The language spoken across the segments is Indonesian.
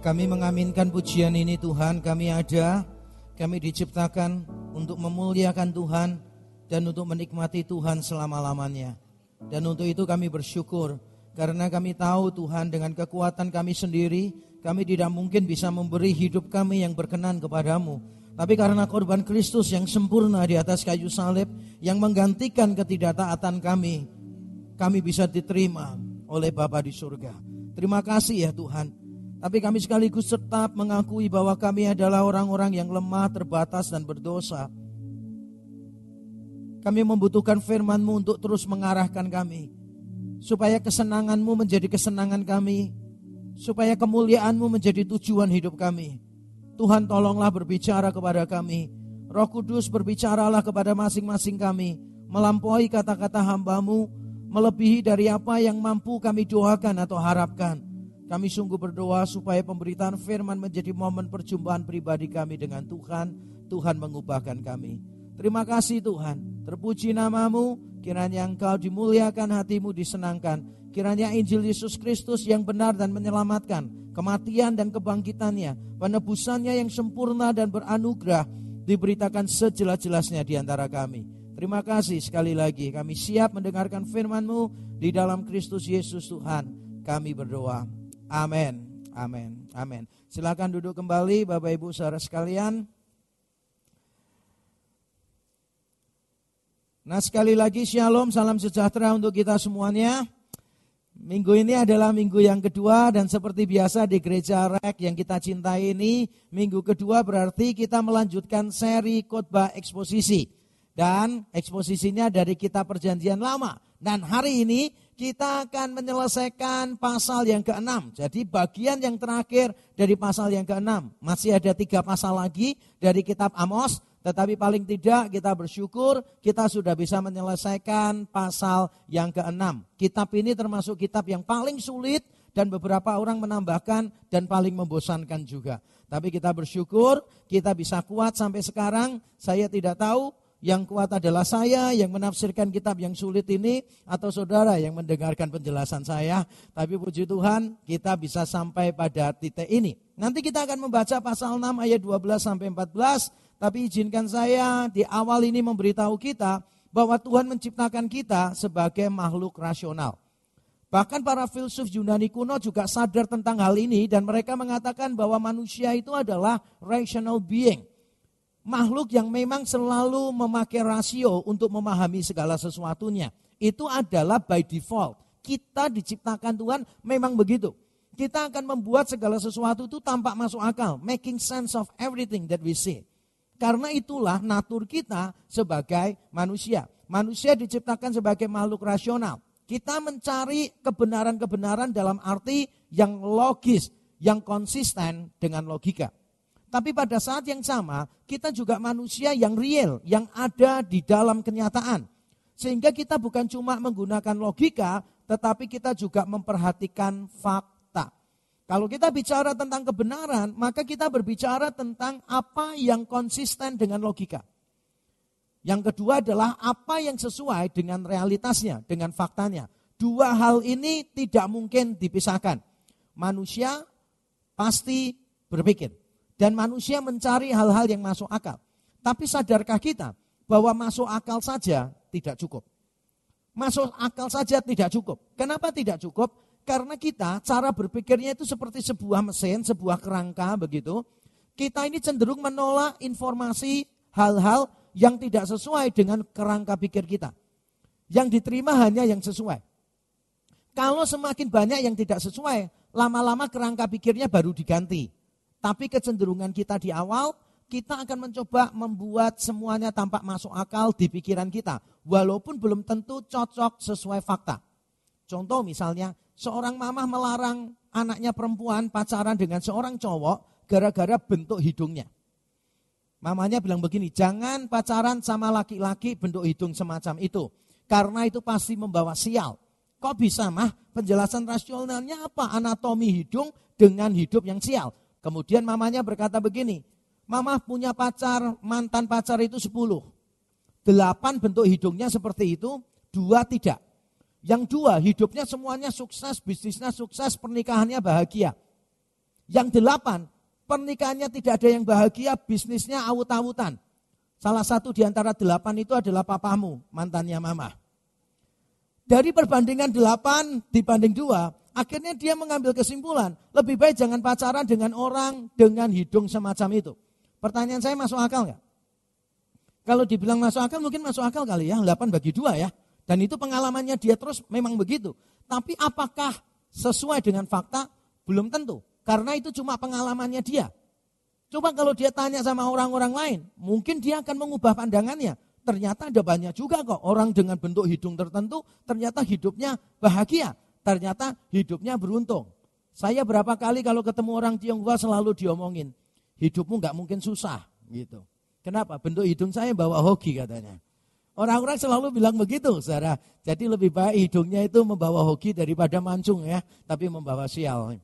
Kami mengaminkan pujian ini Tuhan, kami diciptakan untuk memuliakan Tuhan dan untuk menikmati Tuhan selama-lamanya. Dan untuk itu kami bersyukur, karena kami tahu Tuhan dengan kekuatan kami sendiri, kami tidak mungkin bisa memberi hidup kami yang berkenan kepadamu. Tapi karena korban Kristus yang sempurna di atas kayu salib, yang menggantikan ketidaktaatan kami bisa diterima oleh Bapa di surga. Terima kasih ya Tuhan. Tapi kami sekaligus tetap mengakui bahwa kami adalah orang-orang yang lemah, terbatas dan berdosa. Kami membutuhkan firman-Mu untuk terus mengarahkan kami, supaya kesenangan-Mu menjadi kesenangan kami, supaya kemuliaan-Mu menjadi tujuan hidup kami. Tuhan, tolonglah berbicara kepada kami. Roh Kudus, berbicaralah kepada masing-masing kami, melampaui kata-kata hamba-Mu, melebihi dari apa yang mampu kami doakan atau harapkan. Kami sungguh berdoa supaya pemberitaan firman menjadi momen perjumpaan pribadi kami dengan Tuhan. Tuhan mengubahkan kami. Terima kasih Tuhan. Terpuji nama-Mu. Kiranya Engkau dimuliakan, hati-Mu disenangkan. Kiranya Injil Yesus Kristus yang benar dan menyelamatkan, kematian dan kebangkitannya, penebusannya yang sempurna dan beranugerah, diberitakan sejelas-jelasnya di antara kami. Terima kasih sekali lagi. Kami siap mendengarkan firman-Mu di dalam Kristus Yesus Tuhan. Kami berdoa. Amin, amin, amin. Silakan duduk kembali Bapak Ibu saudara sekalian. Nah, sekali lagi shalom, salam sejahtera untuk kita semuanya. Minggu ini adalah minggu yang kedua dan seperti biasa di Gereja REK yang kita cintai ini, minggu kedua berarti kita melanjutkan seri khotbah eksposisi. Dan eksposisinya dari kitab Perjanjian Lama. Dan hari ini kita akan menyelesaikan pasal yang ke-6. Jadi bagian yang terakhir dari pasal yang ke-6. Masih ada 3 pasal lagi dari kitab Amos. Tetapi paling tidak kita bersyukur kita sudah bisa menyelesaikan pasal yang ke-6. Kitab ini termasuk kitab yang paling sulit dan beberapa orang menambahkan dan paling membosankan juga. Tapi kita bersyukur kita bisa kuat sampai sekarang. Saya tidak tahu yang kuat adalah saya yang menafsirkan kitab yang sulit ini atau saudara yang mendengarkan penjelasan saya. Tapi puji Tuhan kita bisa sampai pada titik ini. Nanti kita akan membaca pasal 6 ayat 12 sampai 14. Tapi izinkan saya di awal ini memberitahu kita bahwa Tuhan menciptakan kita sebagai makhluk rasional. Bahkan para filsuf Yunani kuno juga sadar tentang hal ini dan mereka mengatakan bahwa manusia itu adalah rational being. Makhluk yang memang selalu memakai rasio untuk memahami segala sesuatunya. Itu adalah by default. Kita diciptakan Tuhan memang begitu. Kita akan membuat segala sesuatu itu tampak masuk akal. Making sense of everything that we see. Karena itulah natur kita sebagai manusia. Manusia diciptakan sebagai makhluk rasional. Kita mencari kebenaran-kebenaran dalam arti yang logis, yang konsisten dengan logika. Tapi pada saat yang sama, kita juga manusia yang real, yang ada di dalam kenyataan. Sehingga kita bukan cuma menggunakan logika, tetapi kita juga memperhatikan fakta. Kalau kita bicara tentang kebenaran, maka kita berbicara tentang apa yang konsisten dengan logika. Yang kedua adalah apa yang sesuai dengan realitasnya, dengan faktanya. Dua hal ini tidak mungkin dipisahkan. Manusia pasti berpikir. Dan manusia mencari hal-hal yang masuk akal. Tapi sadarkah kita bahwa masuk akal saja tidak cukup? Masuk akal saja tidak cukup. Kenapa tidak cukup? Karena kita cara berpikirnya itu seperti sebuah mesin, sebuah kerangka begitu. Kita ini cenderung menolak informasi hal-hal yang tidak sesuai dengan kerangka pikir kita. Yang diterima hanya yang sesuai. Kalau semakin banyak yang tidak sesuai, lama-lama kerangka pikirnya baru diganti. Tapi kecenderungan kita di awal, kita akan mencoba membuat semuanya tampak masuk akal di pikiran kita. Walaupun belum tentu cocok sesuai fakta. Contoh misalnya, seorang mamah melarang anaknya perempuan pacaran dengan seorang cowok gara-gara bentuk hidungnya. Mamanya bilang begini, jangan pacaran sama laki-laki bentuk hidung semacam itu. Karena itu pasti membawa sial. Kok bisa mah? Penjelasan rasionalnya apa? Anatomi hidung dengan hidup yang sial. Kemudian mamanya berkata begini, mama punya pacar, mantan pacar itu 10. 8 bentuk hidungnya seperti itu, 2 tidak. Yang 2 hidupnya semuanya sukses, bisnisnya sukses, pernikahannya bahagia. Yang 8, pernikahannya tidak ada yang bahagia, bisnisnya awut-awutan. Salah satu di antara 8 itu adalah papamu, mantannya mama. Dari perbandingan 8 dibanding 2, akhirnya dia mengambil kesimpulan, lebih baik jangan pacaran dengan orang dengan hidung semacam itu. Pertanyaan saya, masuk akal nggak? Kalau dibilang masuk akal, mungkin masuk akal kali ya, 8 bagi 2 ya. Dan itu pengalamannya dia terus memang begitu. Tapi apakah sesuai dengan fakta? Belum tentu. Karena itu cuma pengalamannya dia. Coba kalau dia tanya sama orang-orang lain, mungkin dia akan mengubah pandangannya. Ternyata ada banyak juga kok orang dengan bentuk hidung tertentu, ternyata hidupnya bahagia. Ternyata hidupnya beruntung. Saya berapa kali kalau ketemu orang Tionghoa selalu diomongin, hidupmu gak mungkin susah gitu. Kenapa? Bentuk hidung saya bawa hoki katanya. Orang-orang selalu bilang begitu, saudara. Jadi lebih baik hidungnya itu membawa hoki daripada mancung ya, tapi membawa sial.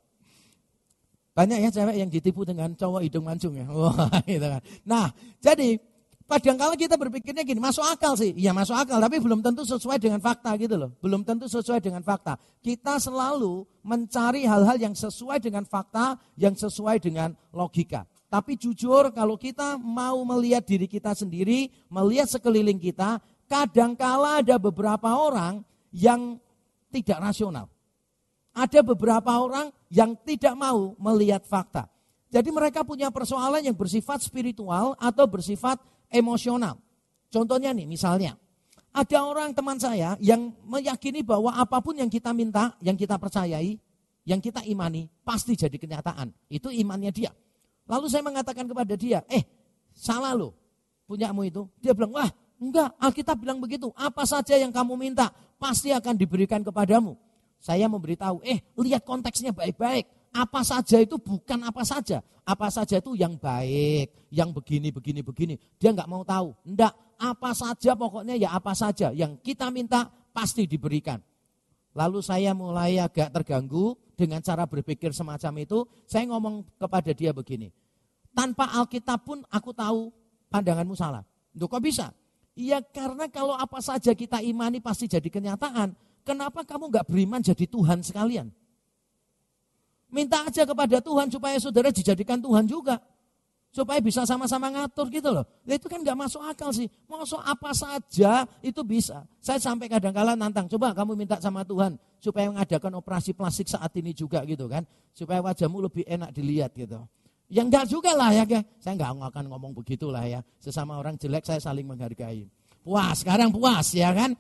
Banyak ya cewek yang ditipu dengan cowok hidung mancung ya. Wah, gitu kan. Nah, jadi kadang-kala kita berpikirnya gini, masuk akal sih. Iya masuk akal, tapi belum tentu sesuai dengan fakta gitu loh. Belum tentu sesuai dengan fakta. Kita selalu mencari hal-hal yang sesuai dengan fakta, yang sesuai dengan logika. Tapi jujur kalau kita mau melihat diri kita sendiri, melihat sekeliling kita, kadangkala ada beberapa orang yang tidak rasional. Ada beberapa orang yang tidak mau melihat fakta. Jadi mereka punya persoalan yang bersifat spiritual atau bersifat emosional. Contohnya nih misalnya, ada orang teman saya yang meyakini bahwa apapun yang kita minta, yang kita percayai, yang kita imani, pasti jadi kenyataan. Itu imannya dia. Lalu saya mengatakan kepada dia, salah loh punyamu itu. Dia bilang, wah enggak, Alkitab bilang begitu. Apa saja yang kamu minta pasti akan diberikan kepadamu. Saya memberitahu, lihat konteksnya baik-baik. Apa saja itu bukan apa saja. Apa saja itu yang baik, yang begini. Dia enggak mau tahu. Enggak, apa saja pokoknya ya apa saja. Yang kita minta pasti diberikan. Lalu saya mulai agak terganggu dengan cara berpikir semacam itu. Saya ngomong kepada dia begini, tanpa Alkitab pun aku tahu pandanganmu salah. Loh kok bisa? Iya karena kalau apa saja kita imani pasti jadi kenyataan. Kenapa kamu gak beriman jadi Tuhan sekalian? Minta aja kepada Tuhan supaya saudara dijadikan Tuhan juga. Supaya bisa sama-sama ngatur gitu loh. Nah, itu kan gak masuk akal sih. Masuk apa saja itu bisa. Saya sampai kadang-kala nantang, coba kamu minta sama Tuhan supaya mengadakan operasi plastik saat ini juga gitu kan. Supaya wajahmu lebih enak dilihat gitu. Ya enggak juga lah ya. Saya enggak akan ngomong begitulah ya. Sesama orang jelek saya saling menghargai. Puas, sekarang puas ya kan.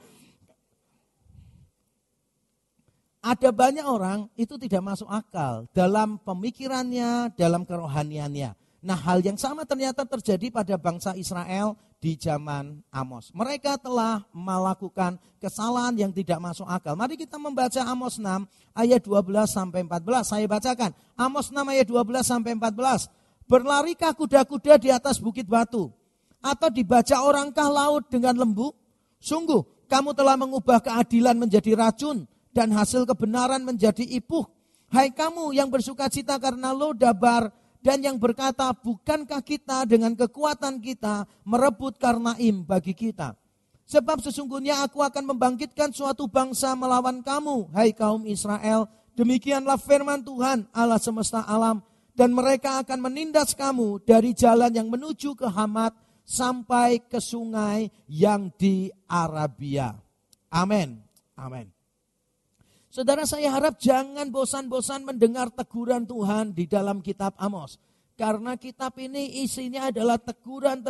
Ada banyak orang itu tidak masuk akal dalam pemikirannya, dalam kerohaniannya. Nah hal yang sama ternyata terjadi pada bangsa Israel di zaman Amos. Mereka telah melakukan kesalahan yang tidak masuk akal. Mari kita membaca Amos 6 ayat 12-14. Saya bacakan. Amos 6 ayat 12-14. Berlarikah kuda-kuda di atas bukit batu? Atau dibaca orangkah laut dengan lembu? Sungguh kamu telah mengubah keadilan menjadi racun dan hasil kebenaran menjadi ipuh. Hai kamu yang bersukacita karena Lodabar, dan yang berkata, bukankah kita dengan kekuatan kita merebut Karnaim bagi kita? Sebab sesungguhnya aku akan membangkitkan suatu bangsa melawan kamu, hai kaum Israel. Demikianlah firman Tuhan Allah semesta alam. Dan mereka akan menindas kamu dari jalan yang menuju ke Hamat sampai ke sungai yang di Arabia. Amin. Amin. Saudara, saya harap jangan bosan-bosan mendengar teguran Tuhan di dalam kitab Amos. Karena kitab ini isinya adalah teguran.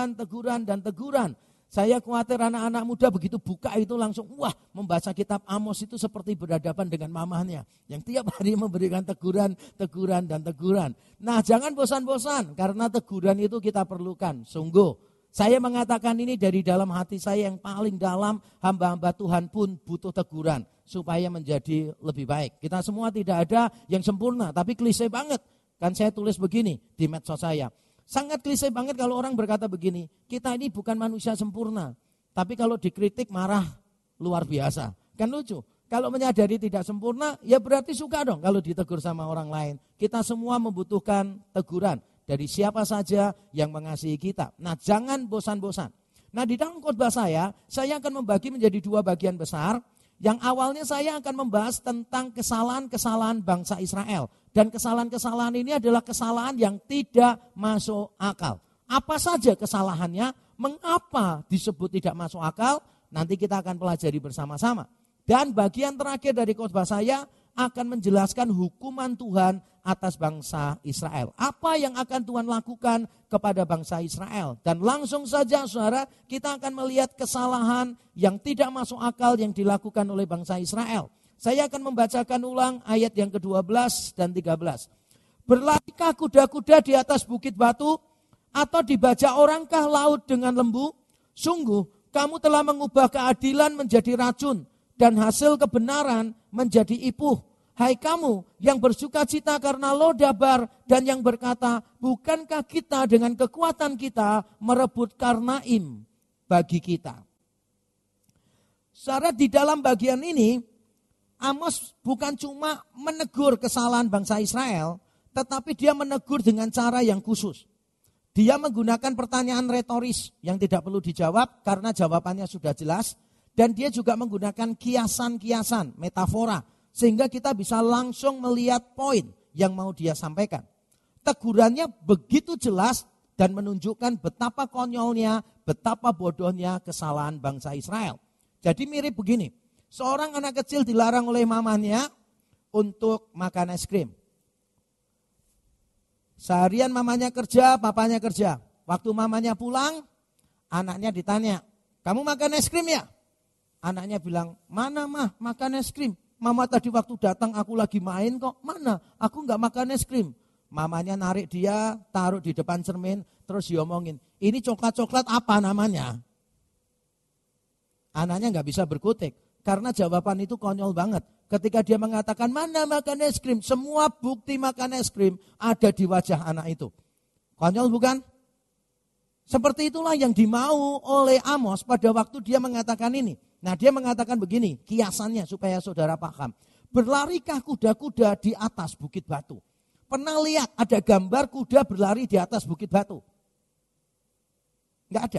Saya khawatir anak-anak muda begitu buka itu langsung, membaca kitab Amos itu seperti berhadapan dengan mamahnya. Yang tiap hari memberikan teguran. Nah jangan bosan-bosan, karena teguran itu kita perlukan, sungguh. Saya mengatakan ini dari dalam hati saya yang paling dalam, hamba-hamba Tuhan pun butuh teguran supaya menjadi lebih baik. Kita semua tidak ada yang sempurna, tapi klise banget. Kan saya tulis begini di medsos saya. Sangat klise banget kalau orang berkata begini, kita ini bukan manusia sempurna, tapi kalau dikritik marah luar biasa. Kan lucu. Kalau menyadari tidak sempurna, ya berarti suka dong kalau ditegur sama orang lain. Kita semua membutuhkan teguran dari siapa saja yang mengasihi kita. Nah, jangan bosan-bosan. Nah, di dalam khotbah saya akan membagi menjadi 2 bagian besar. Yang awalnya saya akan membahas tentang kesalahan-kesalahan bangsa Israel Dan kesalahan-kesalahan ini adalah kesalahan yang tidak masuk akal. Apa saja kesalahannya? Mengapa disebut tidak masuk akal? Nanti kita akan pelajari bersama-sama. Dan bagian terakhir dari khotbah saya akan menjelaskan hukuman Tuhan atas bangsa Israel. Apa yang akan Tuhan lakukan kepada bangsa Israel. Dan langsung saja saudara, kita akan melihat kesalahan yang tidak masuk akal yang dilakukan oleh bangsa Israel. Saya akan membacakan ulang ayat yang ke-12 dan 13. Berlarikah kuda-kuda di atas bukit batu, atau dibaca orangkah laut dengan lembu? Sungguh, kamu telah mengubah keadilan menjadi racun, dan hasil kebenaran menjadi ipuh. Hai kamu yang bersuka cita karena Lodabar, dan yang berkata, bukankah kita dengan kekuatan kita merebut Karnaim bagi kita? Saudara, di dalam bagian ini, Amos bukan cuma menegur kesalahan bangsa Israel, tetapi dia menegur dengan cara yang khusus. Dia menggunakan pertanyaan retoris yang tidak perlu dijawab karena jawabannya sudah jelas. Dan dia juga menggunakan kiasan-kiasan, metafora. Sehingga kita bisa langsung melihat poin yang mau dia sampaikan. Tegurannya begitu jelas dan menunjukkan betapa konyolnya, betapa bodohnya kesalahan bangsa Israel. Jadi mirip begini. Seorang anak kecil dilarang oleh mamanya untuk makan es krim. Seharian mamanya kerja, papanya kerja. Waktu mamanya pulang, anaknya ditanya, kamu makan es krim ya? Anaknya bilang, mana mah makan es krim? Mama tadi waktu datang aku lagi main kok, mana? Aku gak makan es krim. Mamanya narik dia, taruh di depan cermin, terus diomongin, ini coklat-coklat apa namanya? Anaknya gak bisa berkutik. Karena jawaban itu konyol banget. Ketika dia mengatakan mana makan es krim, semua bukti makan es krim ada di wajah anak itu. Konyol bukan? Seperti itulah yang dimau oleh Amos pada waktu dia mengatakan ini. Nah dia mengatakan begini, kiasannya supaya saudara paham. Berlarikah kuda-kuda di atas bukit batu? Pernah lihat ada gambar kuda berlari di atas bukit batu? Enggak ada.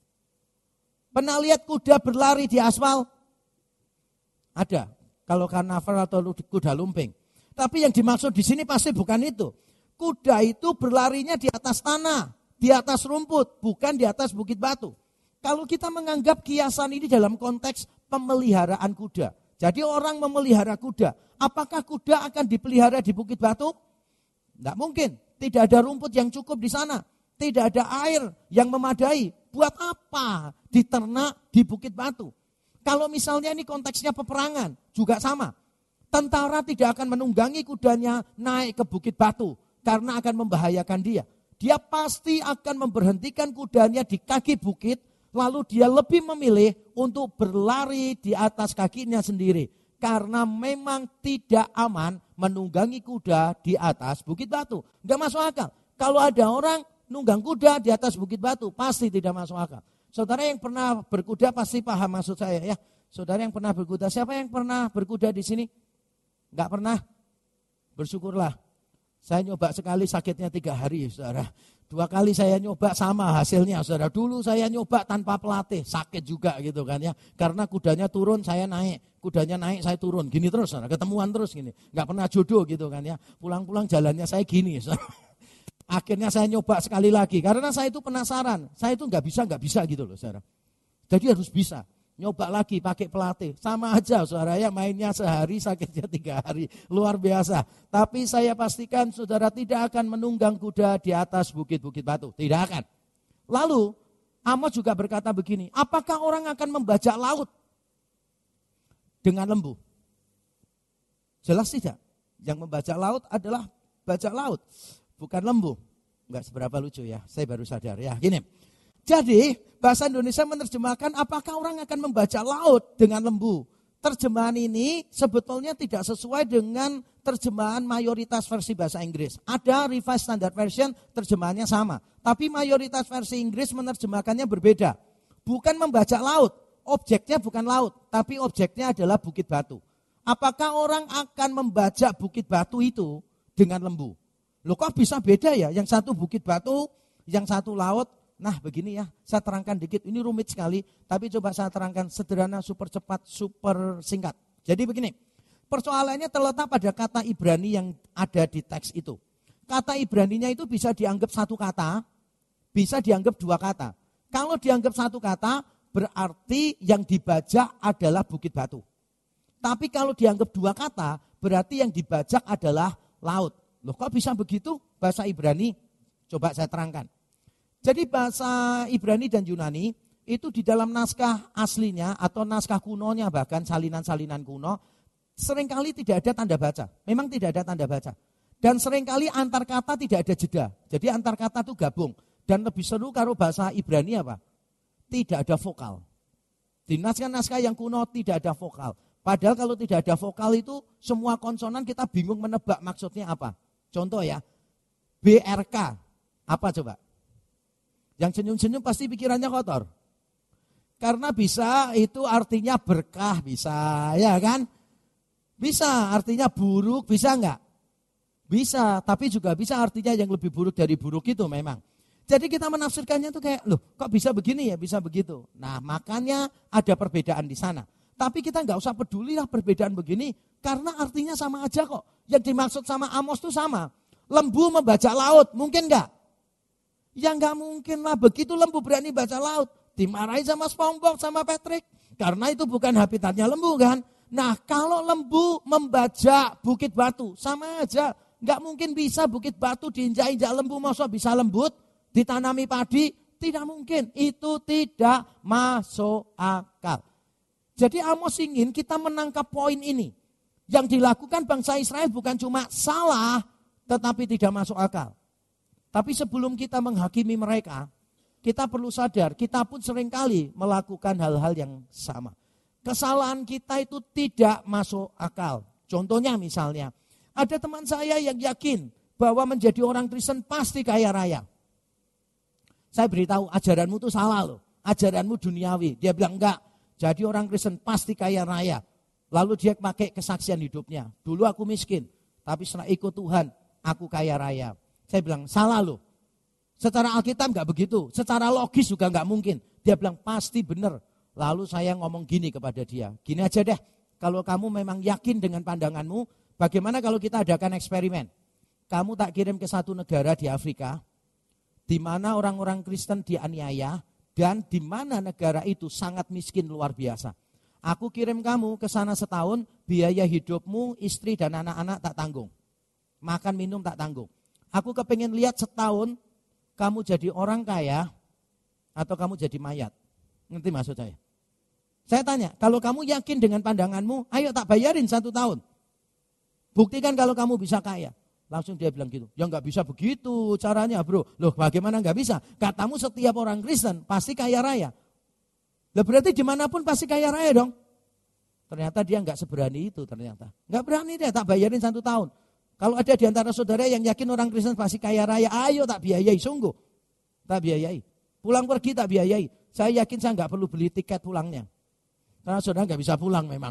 Pernah lihat kuda berlari di aspal? Ada, kalau karnaval atau kuda lumping. Tapi yang dimaksud di sini pasti bukan itu. Kuda itu berlarinya di atas tanah, di atas rumput, bukan di atas bukit batu. Kalau kita menganggap kiasan ini dalam konteks pemeliharaan kuda. Jadi orang memelihara kuda. Apakah kuda akan dipelihara di bukit batu? Tidak mungkin. Tidak ada rumput yang cukup di sana. Tidak ada air yang memadai. Buat apa diternak di bukit batu? Kalau misalnya ini konteksnya peperangan, juga sama. Tentara tidak akan menunggangi kudanya naik ke bukit batu, karena akan membahayakan dia. Dia pasti akan memberhentikan kudanya di kaki bukit, lalu dia lebih memilih untuk berlari di atas kakinya sendiri. Karena memang tidak aman menunggangi kuda di atas bukit batu. Enggak masuk akal. Kalau ada orang nunggang kuda di atas bukit batu, pasti tidak masuk akal. Saudara yang pernah berkuda pasti paham maksud saya ya. Saudara yang pernah berkuda, siapa yang pernah berkuda di sini? Enggak pernah? Bersyukurlah. Saya nyoba sekali sakitnya 3 hari saudara. 2 kali saya nyoba sama hasilnya saudara. Dulu saya nyoba tanpa pelatih, sakit juga gitu kan ya. Karena kudanya turun saya naik, kudanya naik saya turun. Gini terus saudara, ketemuan terus gini. Enggak pernah jodoh gitu kan ya. Pulang-pulang jalannya saya gini saudara. Akhirnya saya nyoba sekali lagi, karena saya itu penasaran. Saya itu nggak bisa gitu loh saudara. Jadi harus bisa. Nyoba lagi pakai pelatih. Sama aja saudara ya, mainnya sehari sakitnya 3 hari. Luar biasa. Tapi saya pastikan saudara tidak akan menunggang kuda di atas bukit-bukit batu. Tidak akan. Lalu Amos juga berkata begini, apakah orang akan membajak laut dengan lembu? Jelas tidak. Yang membajak laut adalah bajak laut. Bukan lembu. Enggak seberapa lucu ya, saya baru sadar ya. Gini, jadi bahasa Indonesia menerjemahkan apakah orang akan membaca laut dengan lembu. Terjemahan ini sebetulnya tidak sesuai dengan terjemahan mayoritas versi bahasa Inggris. Ada Revised Standard Version terjemahannya sama. Tapi mayoritas versi Inggris menerjemahkannya berbeda. Bukan membaca laut, objeknya bukan laut, tapi objeknya adalah bukit batu. Apakah orang akan membaca bukit batu itu dengan lembu? Loh kok bisa beda ya? Yang satu bukit batu, yang satu laut. Nah begini ya, saya terangkan dikit. Ini rumit sekali, tapi coba saya terangkan sederhana, super cepat, super singkat. Jadi begini, Persoalannya terletak pada kata Ibrani yang ada di teks itu. Kata Ibraninya itu bisa dianggap satu kata, bisa dianggap dua kata. Kalau dianggap satu kata, berarti yang dibajak adalah bukit batu. Tapi kalau dianggap dua kata, berarti yang dibajak adalah laut. Loh kok bisa begitu bahasa Ibrani? Coba saya terangkan. Jadi bahasa Ibrani dan Yunani itu di dalam naskah aslinya atau naskah kunonya bahkan salinan-salinan kuno seringkali tidak ada tanda baca. Memang tidak ada tanda baca. Dan seringkali antar kata tidak ada jeda. Jadi antar kata itu gabung. Dan lebih seru kalau bahasa Ibrani apa? Tidak ada vokal. Di naskah-naskah yang kuno tidak ada vokal. Padahal kalau tidak ada vokal itu semua konsonan kita bingung menebak maksudnya apa. Contoh ya, BRK. Apa coba? Yang senyum-senyum pasti pikirannya kotor. Karena bisa itu artinya berkah, bisa ya kan? Bisa artinya buruk, bisa enggak? Bisa, tapi juga bisa artinya yang lebih buruk dari buruk itu memang. Jadi kita menafsirkannya tuh kayak, loh kok bisa begini ya, bisa begitu. Nah makanya ada perbedaan di sana. Tapi kita enggak usah peduli lah perbedaan begini, karena artinya sama aja kok. Yang dimaksud sama Amos tuh sama. Lembu membajak laut, mungkin enggak? Ya enggak mungkin lah, begitu lembu berani baca laut. Dimarahi sama SpongeBob sama Patrick. Karena itu bukan habitatnya lembu kan. Nah kalau lembu membajak bukit batu, sama aja. Enggak mungkin bisa bukit batu diinjak-injak lembu, masa bisa lembut, ditanami padi. Tidak mungkin, itu tidak masuk akal. Jadi Amos ingin kita menangkap poin ini. Yang dilakukan bangsa Israel bukan cuma salah, tetapi tidak masuk akal. Tapi sebelum kita menghakimi mereka, kita perlu sadar, kita pun seringkali melakukan hal-hal yang sama. Kesalahan kita itu tidak masuk akal. Contohnya misalnya, ada teman saya yang yakin bahwa menjadi orang Kristen pasti kaya raya. Saya beritahu, ajaranmu itu salah loh. Ajaranmu duniawi. Dia bilang enggak, jadi orang Kristen pasti kaya raya. Lalu dia pakai kesaksian hidupnya. Dulu aku miskin, tapi setelah ikut Tuhan, aku kaya raya. Saya bilang, salah loh. Secara Alkitab enggak begitu. Secara logis juga enggak mungkin. Dia bilang, pasti benar. Lalu saya ngomong gini kepada dia. Gini aja deh, kalau kamu memang yakin dengan pandanganmu, bagaimana kalau kita adakan eksperimen? Kamu tak kirim ke satu negara di Afrika, di mana orang-orang Kristen dianiaya, dan di mana negara itu sangat miskin luar biasa. Aku kirim kamu ke sana setahun, biaya hidupmu, istri dan anak-anak tak tanggung. Makan minum tak tanggung. Aku kepingin lihat setahun kamu jadi orang kaya atau kamu jadi mayat. Ngerti maksud saya? Saya tanya, kalau kamu yakin dengan pandanganmu, ayo tak bayarin 1 tahun. Buktikan kalau kamu bisa kaya. Langsung dia bilang gitu, ya nggak bisa begitu caranya bro. Loh bagaimana nggak bisa? Katamu setiap orang Kristen pasti kaya raya. Lah berarti dimanapun pasti kaya raya dong. Ternyata dia nggak seberani itu ternyata. Nggak berani dia, tak bayarin 1 tahun. Kalau ada di antara saudara yang yakin orang Kristen pasti kaya raya, ayo tak biayai, sungguh. Tak biayai. Pulang pergi tak biayai. Saya yakin saya nggak perlu beli tiket pulangnya. Karena saudara nggak bisa pulang memang.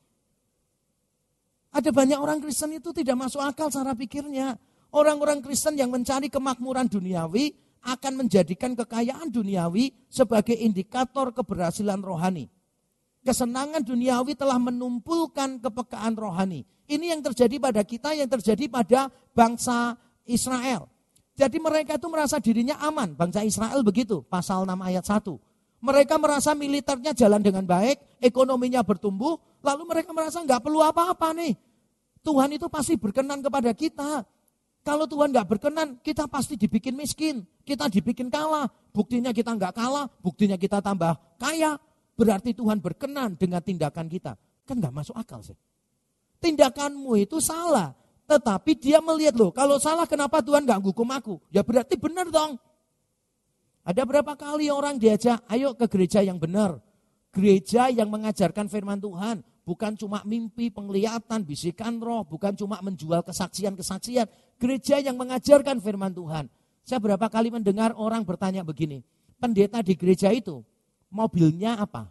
Ada banyak orang Kristen itu tidak masuk akal cara pikirnya. Orang-orang Kristen yang mencari kemakmuran duniawi akan menjadikan kekayaan duniawi sebagai indikator keberhasilan rohani. Kesenangan duniawi telah menumpulkan kepekaan rohani. Ini yang terjadi pada kita, yang terjadi pada bangsa Israel. Jadi mereka itu merasa dirinya aman, bangsa Israel begitu, pasal 6 ayat 1. Mereka merasa militernya jalan dengan baik, ekonominya bertumbuh, lalu mereka merasa nggak perlu apa-apa nih. Tuhan itu pasti berkenan kepada kita. Kalau Tuhan nggak berkenan, kita pasti dibikin miskin, kita dibikin kalah. Buktinya kita nggak kalah, buktinya kita tambah kaya. Berarti Tuhan berkenan dengan tindakan kita. Kan nggak masuk akal sih. Tindakanmu itu salah, tetapi dia melihat loh, kalau salah kenapa Tuhan nggak hukum aku? Ya berarti benar dong. Ada berapa kali orang diajak, ayo ke gereja yang benar. Gereja yang mengajarkan firman Tuhan. Bukan cuma mimpi, penglihatan, bisikan roh. Bukan cuma menjual kesaksian-kesaksian. Gereja yang mengajarkan firman Tuhan. Saya berapa kali mendengar orang bertanya begini. Pendeta di gereja itu, mobilnya apa?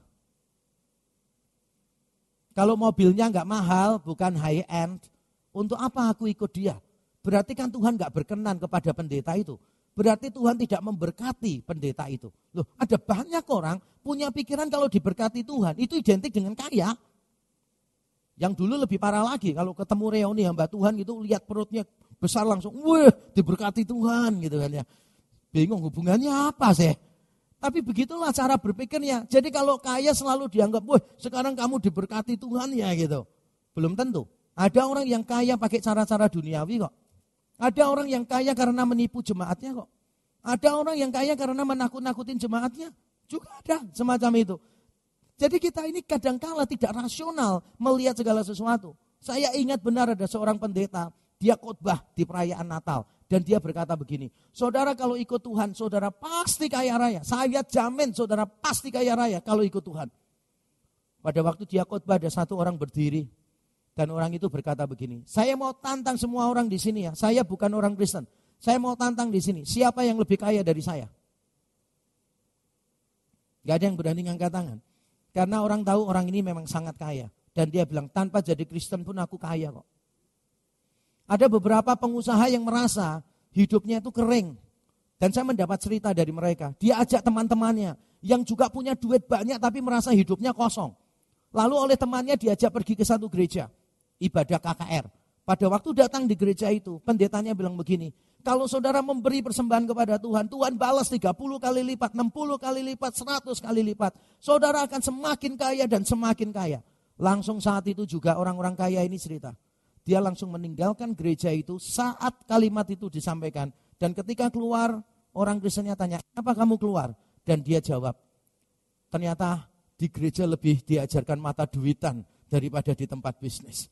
Kalau mobilnya enggak mahal, bukan high end. Untuk apa aku ikut dia? Berarti kan Tuhan enggak berkenan kepada pendeta itu. Berarti Tuhan tidak memberkati pendeta itu. Loh, ada banyak orang punya pikiran kalau diberkati Tuhan, itu identik dengan kaya. Yang dulu lebih parah lagi, kalau ketemu reuni hamba Tuhan gitu, lihat perutnya besar langsung, wah diberkati Tuhan gitu kan ya. Bingung hubungannya apa sih? Tapi begitulah cara berpikirnya. Jadi kalau kaya selalu dianggap, wah sekarang kamu diberkati Tuhan ya gitu. Belum tentu. Ada orang yang kaya pakai cara-cara duniawi kok. Ada orang yang kaya karena menipu jemaatnya kok. Ada orang yang kaya karena menakut-nakutin jemaatnya. Juga ada semacam itu. Jadi kita ini kadangkala tidak rasional melihat segala sesuatu. Saya ingat benar ada seorang pendeta, dia khotbah di perayaan Natal. Dan dia berkata begini, saudara kalau ikut Tuhan, saudara pasti kaya raya. Saya jamin saudara pasti kaya raya kalau ikut Tuhan. Pada waktu dia khotbah ada satu orang berdiri. Dan orang itu berkata begini, saya mau tantang semua orang di sini ya. Saya bukan orang Kristen. Saya mau tantang di sini. Siapa yang lebih kaya dari saya? Gak ada yang berani ngangkat tangan. Karena orang tahu orang ini memang sangat kaya. Dan dia bilang, tanpa jadi Kristen pun aku kaya kok. Ada beberapa pengusaha yang merasa hidupnya itu kering. Dan saya mendapat cerita dari mereka. Dia ajak teman-temannya yang juga punya duit banyak tapi merasa hidupnya kosong. Lalu oleh temannya diajak pergi ke satu gereja. Ibadah KKR. Pada waktu datang di gereja itu, pendetanya bilang begini, kalau saudara memberi persembahan kepada Tuhan, Tuhan balas 30 kali lipat, 60 kali lipat, 100 kali lipat. Saudara akan semakin kaya dan semakin kaya. Langsung saat itu juga orang-orang kaya ini cerita. Dia langsung meninggalkan gereja itu saat kalimat itu disampaikan. Dan ketika keluar, orang Kristennya tanya, apa kamu keluar? Dan dia jawab, ternyata di gereja lebih diajarkan mata duitan daripada di tempat bisnis.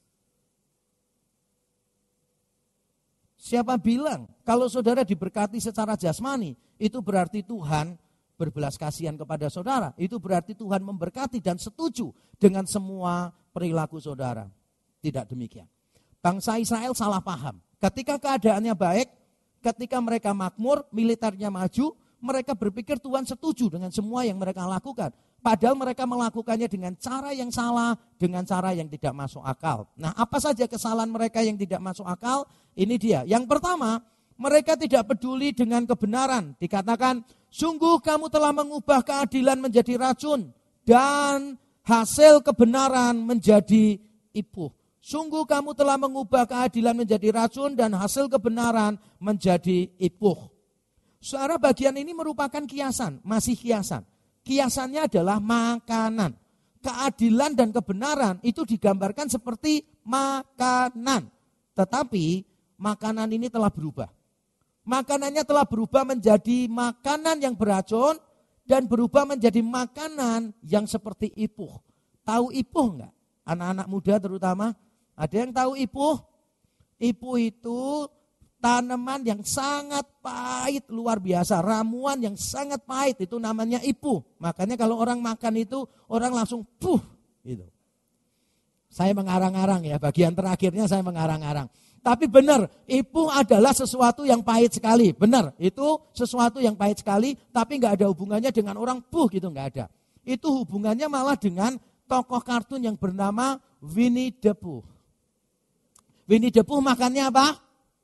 Siapa bilang kalau saudara diberkati secara jasmani, itu berarti Tuhan berbelas kasihan kepada saudara. Itu berarti Tuhan memberkati dan setuju dengan semua perilaku saudara. Tidak demikian. Bangsa Israel salah paham. Ketika keadaannya baik, ketika mereka makmur, militernya maju, mereka berpikir Tuhan setuju dengan semua yang mereka lakukan. Padahal mereka melakukannya dengan cara yang salah, dengan cara yang tidak masuk akal. Nah, apa saja kesalahan mereka yang tidak masuk akal? Ini dia. Yang pertama, mereka tidak peduli dengan kebenaran. Dikatakan, sungguh kamu telah mengubah keadilan menjadi racun dan hasil kebenaran menjadi ipuh. Sungguh kamu telah mengubah keadilan menjadi racun dan hasil kebenaran menjadi ipuh. Saudara, bagian ini merupakan kiasan, masih kiasan. Kiasannya adalah makanan. Keadilan dan kebenaran itu digambarkan seperti makanan. Tetapi makanan ini telah berubah. Makanannya telah berubah menjadi makanan yang beracun dan berubah menjadi makanan yang seperti ipuh. Tahu ipuh enggak? Anak-anak muda terutama. Ada yang tahu ipuh? Ipuh itu tanaman yang sangat pahit luar biasa, ramuan yang sangat pahit itu namanya ipuh. Makanya kalau orang makan itu orang langsung gitu. Saya mengarang-arang ya, bagian terakhirnya saya mengarang-arang. Tapi benar, ipuh adalah sesuatu yang pahit sekali. Benar, itu sesuatu yang pahit sekali, tapi nggak ada hubungannya dengan orang gitu, nggak ada. Itu hubungannya malah dengan tokoh kartun yang bernama Winnie the Pooh. Winnie the Pooh makannya apa?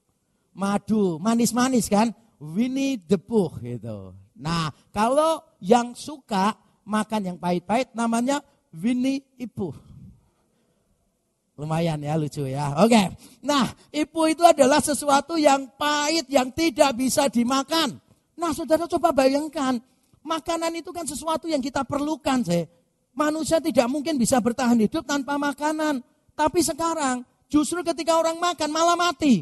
Madu, manis-manis kan, Winnie the Pooh gitu. Nah, kalau yang suka makan yang pahit-pahit namanya Winnie Ipuh. Lumayan ya, lucu ya. Oke. Nah, ipuh itu adalah sesuatu yang pahit, yang tidak bisa dimakan. Nah, saudara coba bayangkan, makanan itu kan sesuatu yang kita perlukan sih. Manusia tidak mungkin bisa bertahan hidup tanpa makanan. Tapi sekarang, justru ketika orang makan malah mati.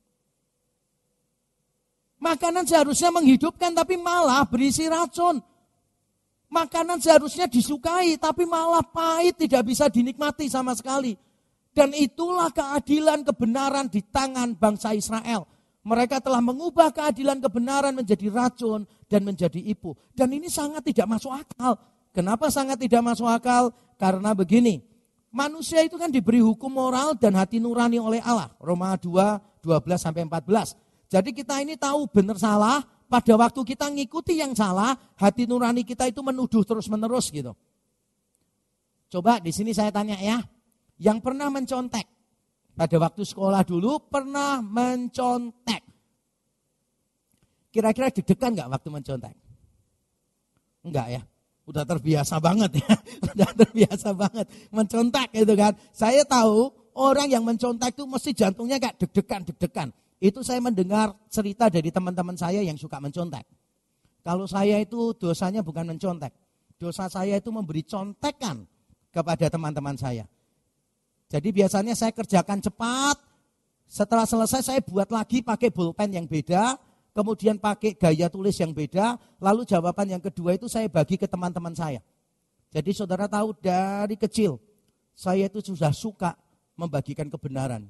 Makanan seharusnya menghidupkan tapi malah berisi racun. Makanan seharusnya disukai tapi malah pahit, tidak bisa dinikmati sama sekali. Dan itulah keadilan kebenaran di tangan bangsa Israel. Mereka telah mengubah keadilan kebenaran menjadi racun dan menjadi ipuh. Dan ini sangat tidak masuk akal. Kenapa sangat tidak masuk akal? Karena begini, manusia itu kan diberi hukum moral dan hati nurani oleh Allah. Roma 2, 12-14. Jadi kita ini tahu benar salah, pada waktu kita ngikuti yang salah, hati nurani kita itu menuduh terus-menerus gitu. Coba di sini saya tanya ya, yang pernah mencontek, pada waktu sekolah dulu pernah mencontek. Kira-kira deg-degan enggak waktu mencontek? Enggak ya. Udah terbiasa banget ya, udah terbiasa banget mencontak gitu kan. Saya tahu orang yang mencontak itu mesti jantungnya kayak deg-degan. Itu saya mendengar cerita dari teman-teman saya yang suka mencontak. Kalau saya itu dosanya bukan mencontek. Dosa saya itu memberi contekan kepada teman-teman saya. Jadi biasanya saya kerjakan cepat, setelah selesai saya buat lagi pakai bolpen yang beda, kemudian pakai gaya tulis yang beda, lalu jawaban yang kedua itu saya bagi ke teman-teman saya. Jadi saudara tahu dari kecil, saya itu sudah suka membagikan kebenaran.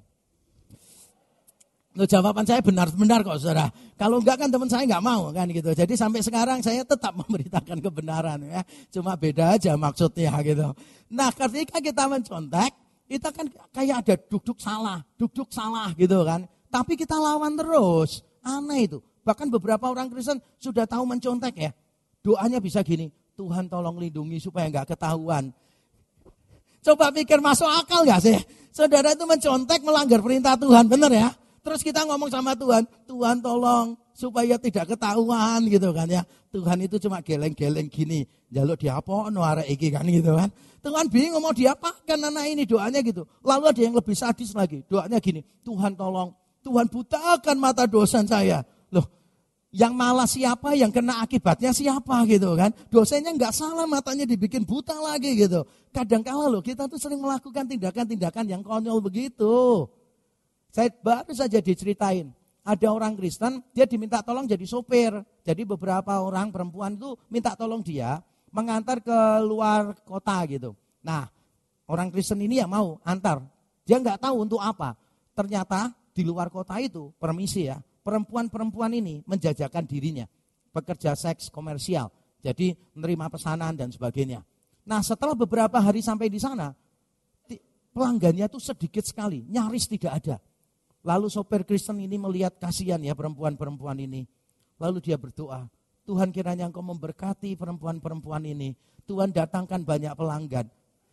Loh, jawaban saya benar-benar kok saudara. Kalau enggak kan teman saya enggak mau kan gitu. Jadi sampai sekarang saya tetap memberitakan kebenaran ya. Cuma beda aja maksudnya gitu. Nah ketika kita mencontek, kita kan kayak ada duduk salah gitu kan. Tapi kita lawan terus. Aneh itu. Bahkan beberapa orang Kristen sudah tahu mencontek ya. Doanya bisa gini, Tuhan tolong lindungi supaya enggak ketahuan. Coba pikir masuk akal enggak sih? Saudara itu mencontek melanggar perintah Tuhan, benar ya? Terus kita ngomong sama Tuhan, Tuhan tolong supaya tidak ketahuan gitu kan ya. Tuhan itu cuma geleng-geleng gini, jaluk diapono arek iki kan gitu kan. Tuhan bingung mau diapakan anak ini, doanya gitu. Lalu ada yang lebih sadis lagi, doanya gini, Tuhan tolong, Tuhan butakan mata dosa saya. Loh, yang malah siapa, yang kena akibatnya siapa gitu kan. Dosanya enggak salah, matanya dibikin buta lagi gitu. Kadang-kala loh kita tuh sering melakukan tindakan-tindakan yang konyol begitu. Saya baru saja diceritain, ada orang Kristen, dia diminta tolong jadi sopir. Jadi beberapa orang perempuan itu minta tolong dia mengantar ke luar kota gitu. Nah, orang Kristen ini yang mau antar. Dia nggak tahu untuk apa. Ternyata di luar kota itu, permisi ya, perempuan-perempuan ini menjajakan dirinya. Pekerja seks komersial, jadi menerima pesanan dan sebagainya. Nah, setelah beberapa hari sampai di sana, pelanggannya tuh sedikit sekali, nyaris tidak ada. Lalu sopir Kristen ini melihat kasihan ya perempuan-perempuan ini. Lalu dia berdoa, Tuhan kiranya Engkau memberkati perempuan-perempuan ini. Tuhan datangkan banyak pelanggan.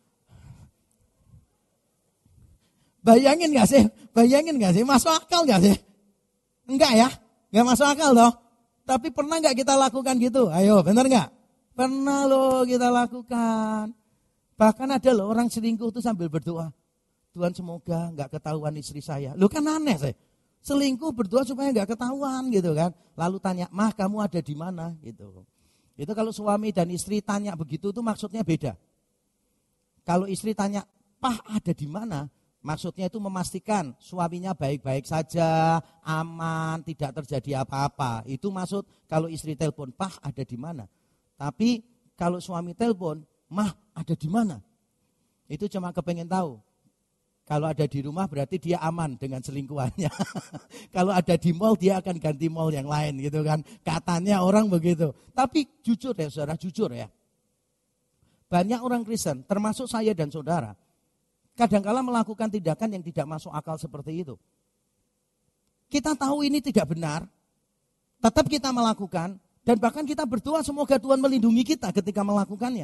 Bayangin gak sih? Masuk akal gak sih? Enggak ya? Enggak masuk akal loh. Tapi pernah gak kita lakukan gitu? Ayo, benar gak? Pernah loh kita lakukan. Bahkan ada loh orang selingkuh itu sambil berdoa. Tuhan semoga enggak ketahuan istri saya. Loh kan aneh sih. Selingkuh berdoa supaya enggak ketahuan gitu kan. Lalu tanya, "Mah, kamu ada di mana?" gitu. Itu kalau suami dan istri tanya begitu itu maksudnya beda. Kalau istri tanya, "Pah, ada di mana?" Maksudnya itu memastikan suaminya baik-baik saja, aman, tidak terjadi apa-apa. Itu maksud kalau istri telepon, "Pah, ada di mana?" Tapi kalau suami telepon, "Mah, ada di mana?" Itu cuma kepengen tahu. Kalau ada di rumah berarti dia aman dengan selingkuhannya. Kalau ada di mall dia akan ganti mall yang lain gitu kan. Katanya orang begitu. Tapi jujur ya saudara, jujur ya. Banyak orang Kristen termasuk saya dan saudara. Kadang-kala melakukan tindakan yang tidak masuk akal seperti itu. Kita tahu ini tidak benar. Tetap kita melakukan. Dan bahkan kita berdoa semoga Tuhan melindungi kita ketika melakukannya.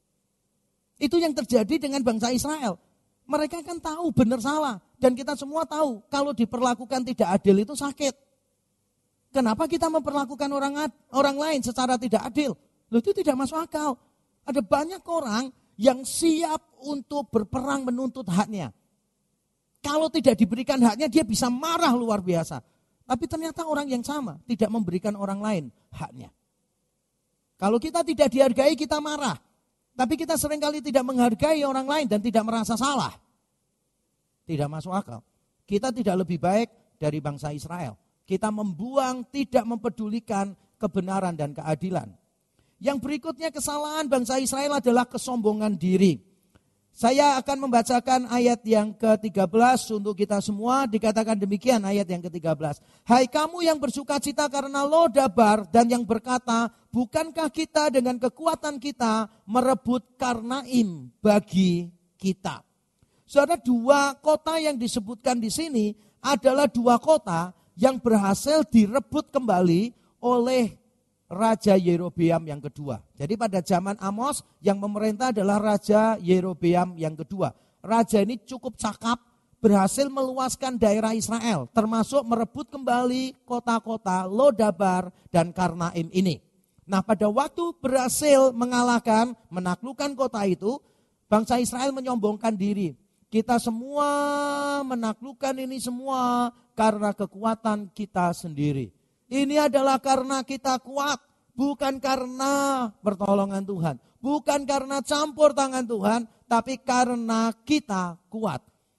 Itu yang terjadi dengan bangsa Israel. Mereka kan tahu benar salah. Dan kita semua tahu kalau diperlakukan tidak adil itu sakit. Kenapa kita memperlakukan orang lain secara tidak adil? Loh, itu tidak masuk akal. Ada banyak orang yang siap untuk berperang menuntut haknya. Kalau tidak diberikan haknya dia bisa marah luar biasa. Tapi ternyata orang yang sama tidak memberikan orang lain haknya. Kalau kita tidak dihargai kita marah. Tapi kita seringkali tidak menghargai orang lain dan tidak merasa salah. Tidak masuk akal. Kita tidak lebih baik dari bangsa Israel. Kita membuang, tidak mempedulikan kebenaran dan keadilan. Yang berikutnya kesalahan bangsa Israel adalah kesombongan diri. Saya akan membacakan ayat yang ke-13 untuk kita semua. Dikatakan demikian ayat yang ke-13. Hai kamu yang bersukacita karena Lodabar dan yang berkata, bukankah kita dengan kekuatan kita merebut Karnaim bagi kita. Saudara, dua kota yang disebutkan di sini adalah dua kota yang berhasil direbut kembali oleh Raja Yerobeam yang kedua. Jadi pada zaman Amos yang memerintah adalah Raja Yerobeam yang kedua. Raja ini cukup cakap, berhasil meluaskan daerah Israel, termasuk merebut kembali kota-kota Lodabar dan Karnaim ini. Nah, pada waktu berhasil mengalahkan, menaklukkan kota itu, bangsa Israel menyombongkan diri. Kita semua menaklukkan ini semua karena kekuatan kita sendiri. Ini adalah karena kita kuat, bukan karena pertolongan Tuhan. Bukan karena campur tangan Tuhan, tapi karena kita kuat.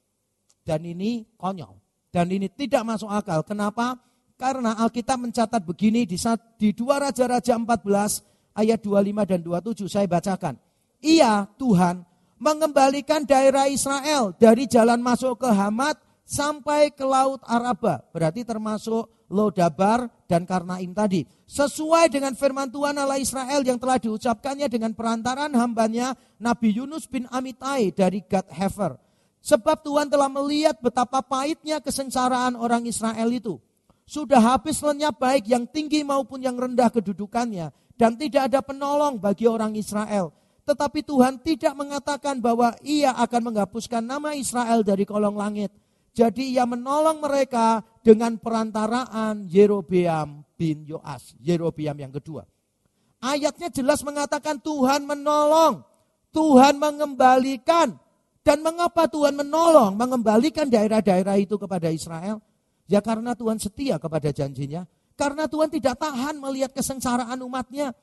Dan ini konyol. Dan ini tidak masuk akal. Kenapa? Karena Alkitab mencatat begini di 2 Raja-Raja 14 ayat 25 dan 27 saya bacakan. Ia Tuhan mengembalikan daerah Israel dari jalan masuk ke Hamat sampai ke Laut Araba. Berarti termasuk Lodabar dan Karnaim tadi. Sesuai dengan firman Tuhan Allah Israel yang telah diucapkannya dengan perantaran hambanya Nabi Yunus bin Amitai dari Gad Hefer. Sebab Tuhan telah melihat betapa pahitnya kesengsaraan orang Israel itu. Sudah habis lenyap baik yang tinggi maupun yang rendah kedudukannya. Dan tidak ada penolong bagi orang Israel. Tetapi Tuhan tidak mengatakan bahwa ia akan menghapuskan nama Israel dari kolong langit. Jadi ia menolong mereka dengan perantaraan Yerobeam bin Yoas. Yerobeam yang kedua. Ayatnya jelas mengatakan Tuhan menolong. Tuhan mengembalikan. Dan mengapa Tuhan menolong, mengembalikan daerah-daerah itu kepada Israel? Ya karena Tuhan setia kepada janjinya. Karena Tuhan tidak tahan melihat kesengsaraan umatnya.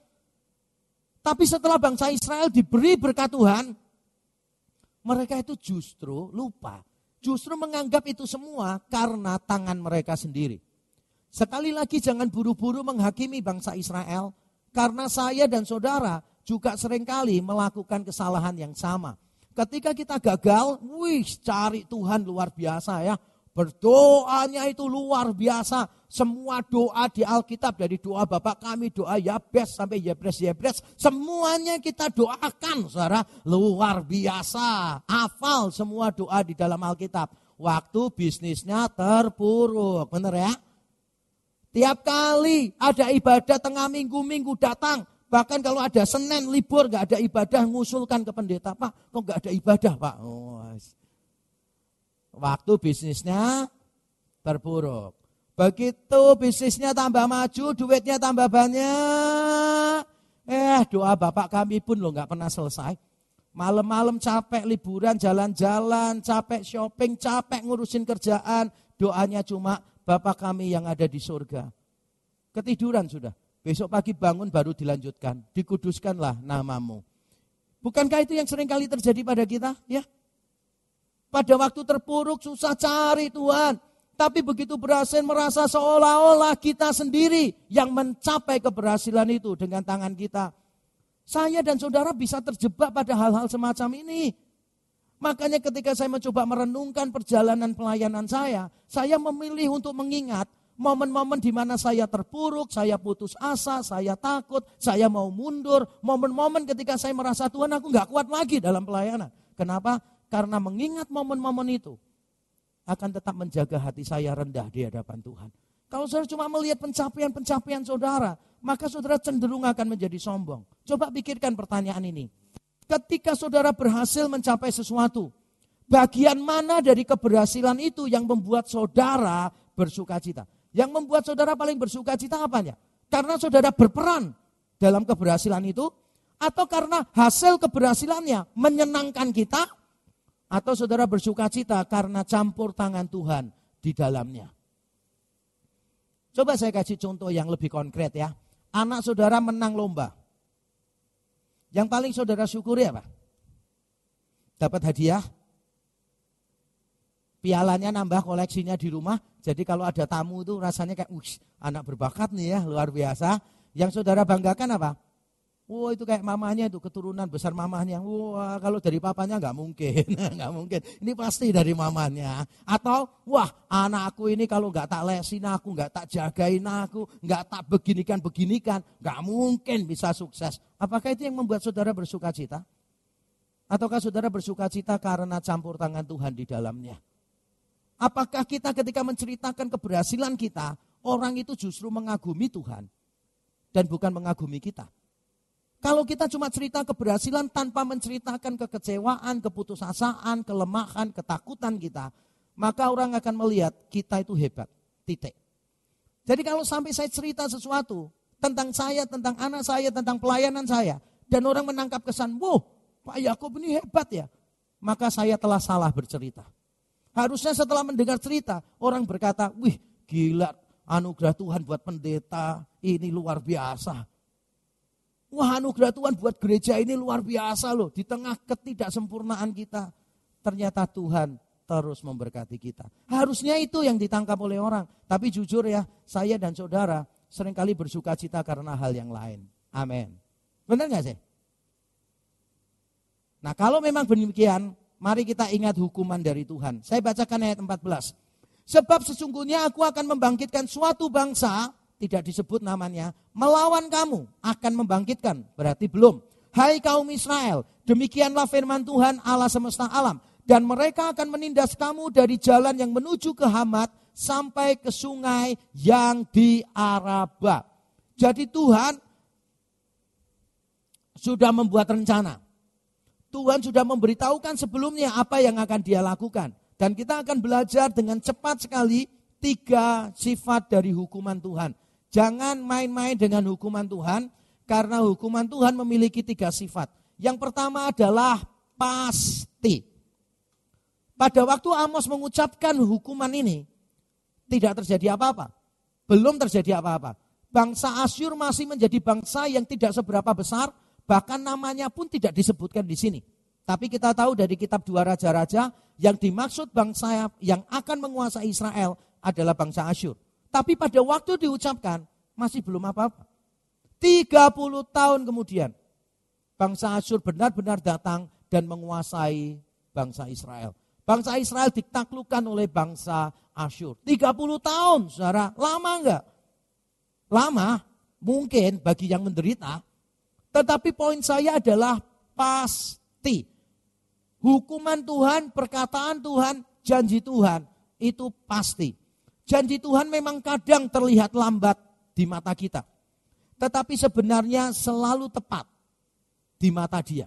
Tapi setelah bangsa Israel diberi berkat Tuhan, mereka itu justru lupa. Justru menganggap itu semua karena tangan mereka sendiri. Sekali lagi jangan buru-buru menghakimi bangsa Israel. Karena saya dan saudara juga seringkali melakukan kesalahan yang sama. Ketika kita gagal, cari Tuhan luar biasa ya. Berdoanya itu luar biasa. Semua doa di Alkitab dari doa Bapak kami, doa Yabes sampai Yebres. Semuanya kita doakan saudara. Luar biasa. Hafal semua doa di dalam Alkitab. Waktu bisnisnya terpuruk. Benar ya? Tiap kali ada ibadah tengah minggu datang. Bahkan kalau ada Senin libur gak ada ibadah ngusulkan ke pendeta. Pak kok gak ada ibadah Pak? Waktu bisnisnya terpuruk. Begitu bisnisnya tambah maju, duitnya tambah banyak. Doa Bapak kami pun gak pernah selesai. Malam-malam capek liburan, jalan-jalan, capek shopping, capek ngurusin kerjaan. Doanya cuma Bapak kami yang ada di surga. Ketiduran sudah. Besok pagi bangun baru dilanjutkan. Dikuduskanlah namamu. Bukankah itu yang sering kali terjadi pada kita? Ya. Pada waktu terpuruk susah cari Tuhan. Tapi begitu berhasil merasa seolah-olah kita sendiri yang mencapai keberhasilan itu dengan tangan kita. Saya dan saudara bisa terjebak pada hal-hal semacam ini. Makanya ketika saya mencoba merenungkan perjalanan pelayanan saya memilih untuk mengingat momen-momen di mana saya terpuruk, saya putus asa, saya takut, saya mau mundur. Momen-momen ketika saya merasa Tuhan aku gak kuat lagi dalam pelayanan. Kenapa? Karena mengingat momen-momen itu akan tetap menjaga hati saya rendah di hadapan Tuhan. Kalau saudara cuma melihat pencapaian-pencapaian saudara, maka saudara cenderung akan menjadi sombong. Coba pikirkan pertanyaan ini. Ketika saudara berhasil mencapai sesuatu, bagian mana dari keberhasilan itu yang membuat saudara bersuka cita? Yang membuat saudara paling bersuka cita apanya? Karena saudara berperan dalam keberhasilan itu, atau karena hasil keberhasilannya menyenangkan kita, atau saudara bersuka cita karena campur tangan Tuhan di dalamnya. Coba saya kasih contoh yang lebih konkret ya. Anak saudara menang lomba. Yang paling saudara syukuri apa? Dapat hadiah. Pialanya nambah koleksinya di rumah. Jadi kalau ada tamu itu rasanya kayak, anak berbakat nih ya, luar biasa. Yang saudara banggakan apa? Wah itu kayak mamanya itu, keturunan besar mamanya. Wah kalau dari papanya nggak mungkin, nggak mungkin. Ini pasti dari mamanya. Atau wah anakku ini kalau nggak tak lesin aku, nggak tak jagain aku, nggak tak beginikan, nggak mungkin bisa sukses. Apakah itu yang membuat saudara bersuka cita? Ataukah saudara bersuka cita karena campur tangan Tuhan di dalamnya? Apakah kita ketika menceritakan keberhasilan kita, orang itu justru mengagumi Tuhan dan bukan mengagumi kita? Kalau kita cuma cerita keberhasilan tanpa menceritakan kekecewaan, keputusasaan, kelemahan, ketakutan kita, maka orang akan melihat kita itu hebat, titik. Jadi kalau sampai saya cerita sesuatu, tentang saya, tentang anak saya, tentang pelayanan saya. Dan orang menangkap kesan, wow, Pak Yakub ini hebat ya. Maka saya telah salah bercerita. Harusnya setelah mendengar cerita, orang berkata, wih gila, anugerah Tuhan buat pendeta, ini luar biasa. Wah, anugerah Tuhan buat gereja ini luar biasa loh. Di tengah ketidaksempurnaan kita, ternyata Tuhan terus memberkati kita. Harusnya itu yang ditangkap oleh orang. Tapi jujur ya, saya dan saudara seringkali bersuka cita karena hal yang lain. Amin. Benar gak sih? Nah, kalau memang demikian, mari kita ingat hukuman dari Tuhan. Saya bacakan ayat 14. Sebab sesungguhnya aku akan membangkitkan suatu bangsa, tidak disebut namanya, melawan kamu, akan membangkitkan, berarti belum. Hai kaum Israel, demikianlah firman Tuhan Allah semesta alam. Dan mereka akan menindas kamu dari jalan yang menuju ke Hamat sampai ke sungai yang di Araba. Jadi Tuhan sudah membuat rencana. Tuhan sudah memberitahukan sebelumnya apa yang akan dia lakukan. Dan kita akan belajar dengan cepat sekali 3 sifat dari hukuman Tuhan. Jangan main-main dengan hukuman Tuhan, karena hukuman Tuhan memiliki 3 sifat. Yang pertama adalah pasti. Pada waktu Amos mengucapkan hukuman ini, tidak terjadi apa-apa. Belum terjadi apa-apa. Bangsa Asyur masih menjadi bangsa yang tidak seberapa besar, bahkan namanya pun tidak disebutkan di sini. Tapi kita tahu dari kitab 2 Raja-Raja, yang dimaksud bangsa yang akan menguasai Israel adalah bangsa Asyur. Tapi pada waktu diucapkan, masih belum apa-apa. 30 tahun kemudian, bangsa Asyur benar-benar datang dan menguasai bangsa Israel. Bangsa Israel ditaklukkan oleh bangsa Asyur. 30 tahun, saudara. Lama enggak? Lama, mungkin bagi yang menderita. Tetapi poin saya adalah pasti. Hukuman Tuhan, perkataan Tuhan, janji Tuhan, itu pasti. Janji Tuhan memang kadang terlihat lambat di mata kita. Tetapi sebenarnya selalu tepat di mata Dia.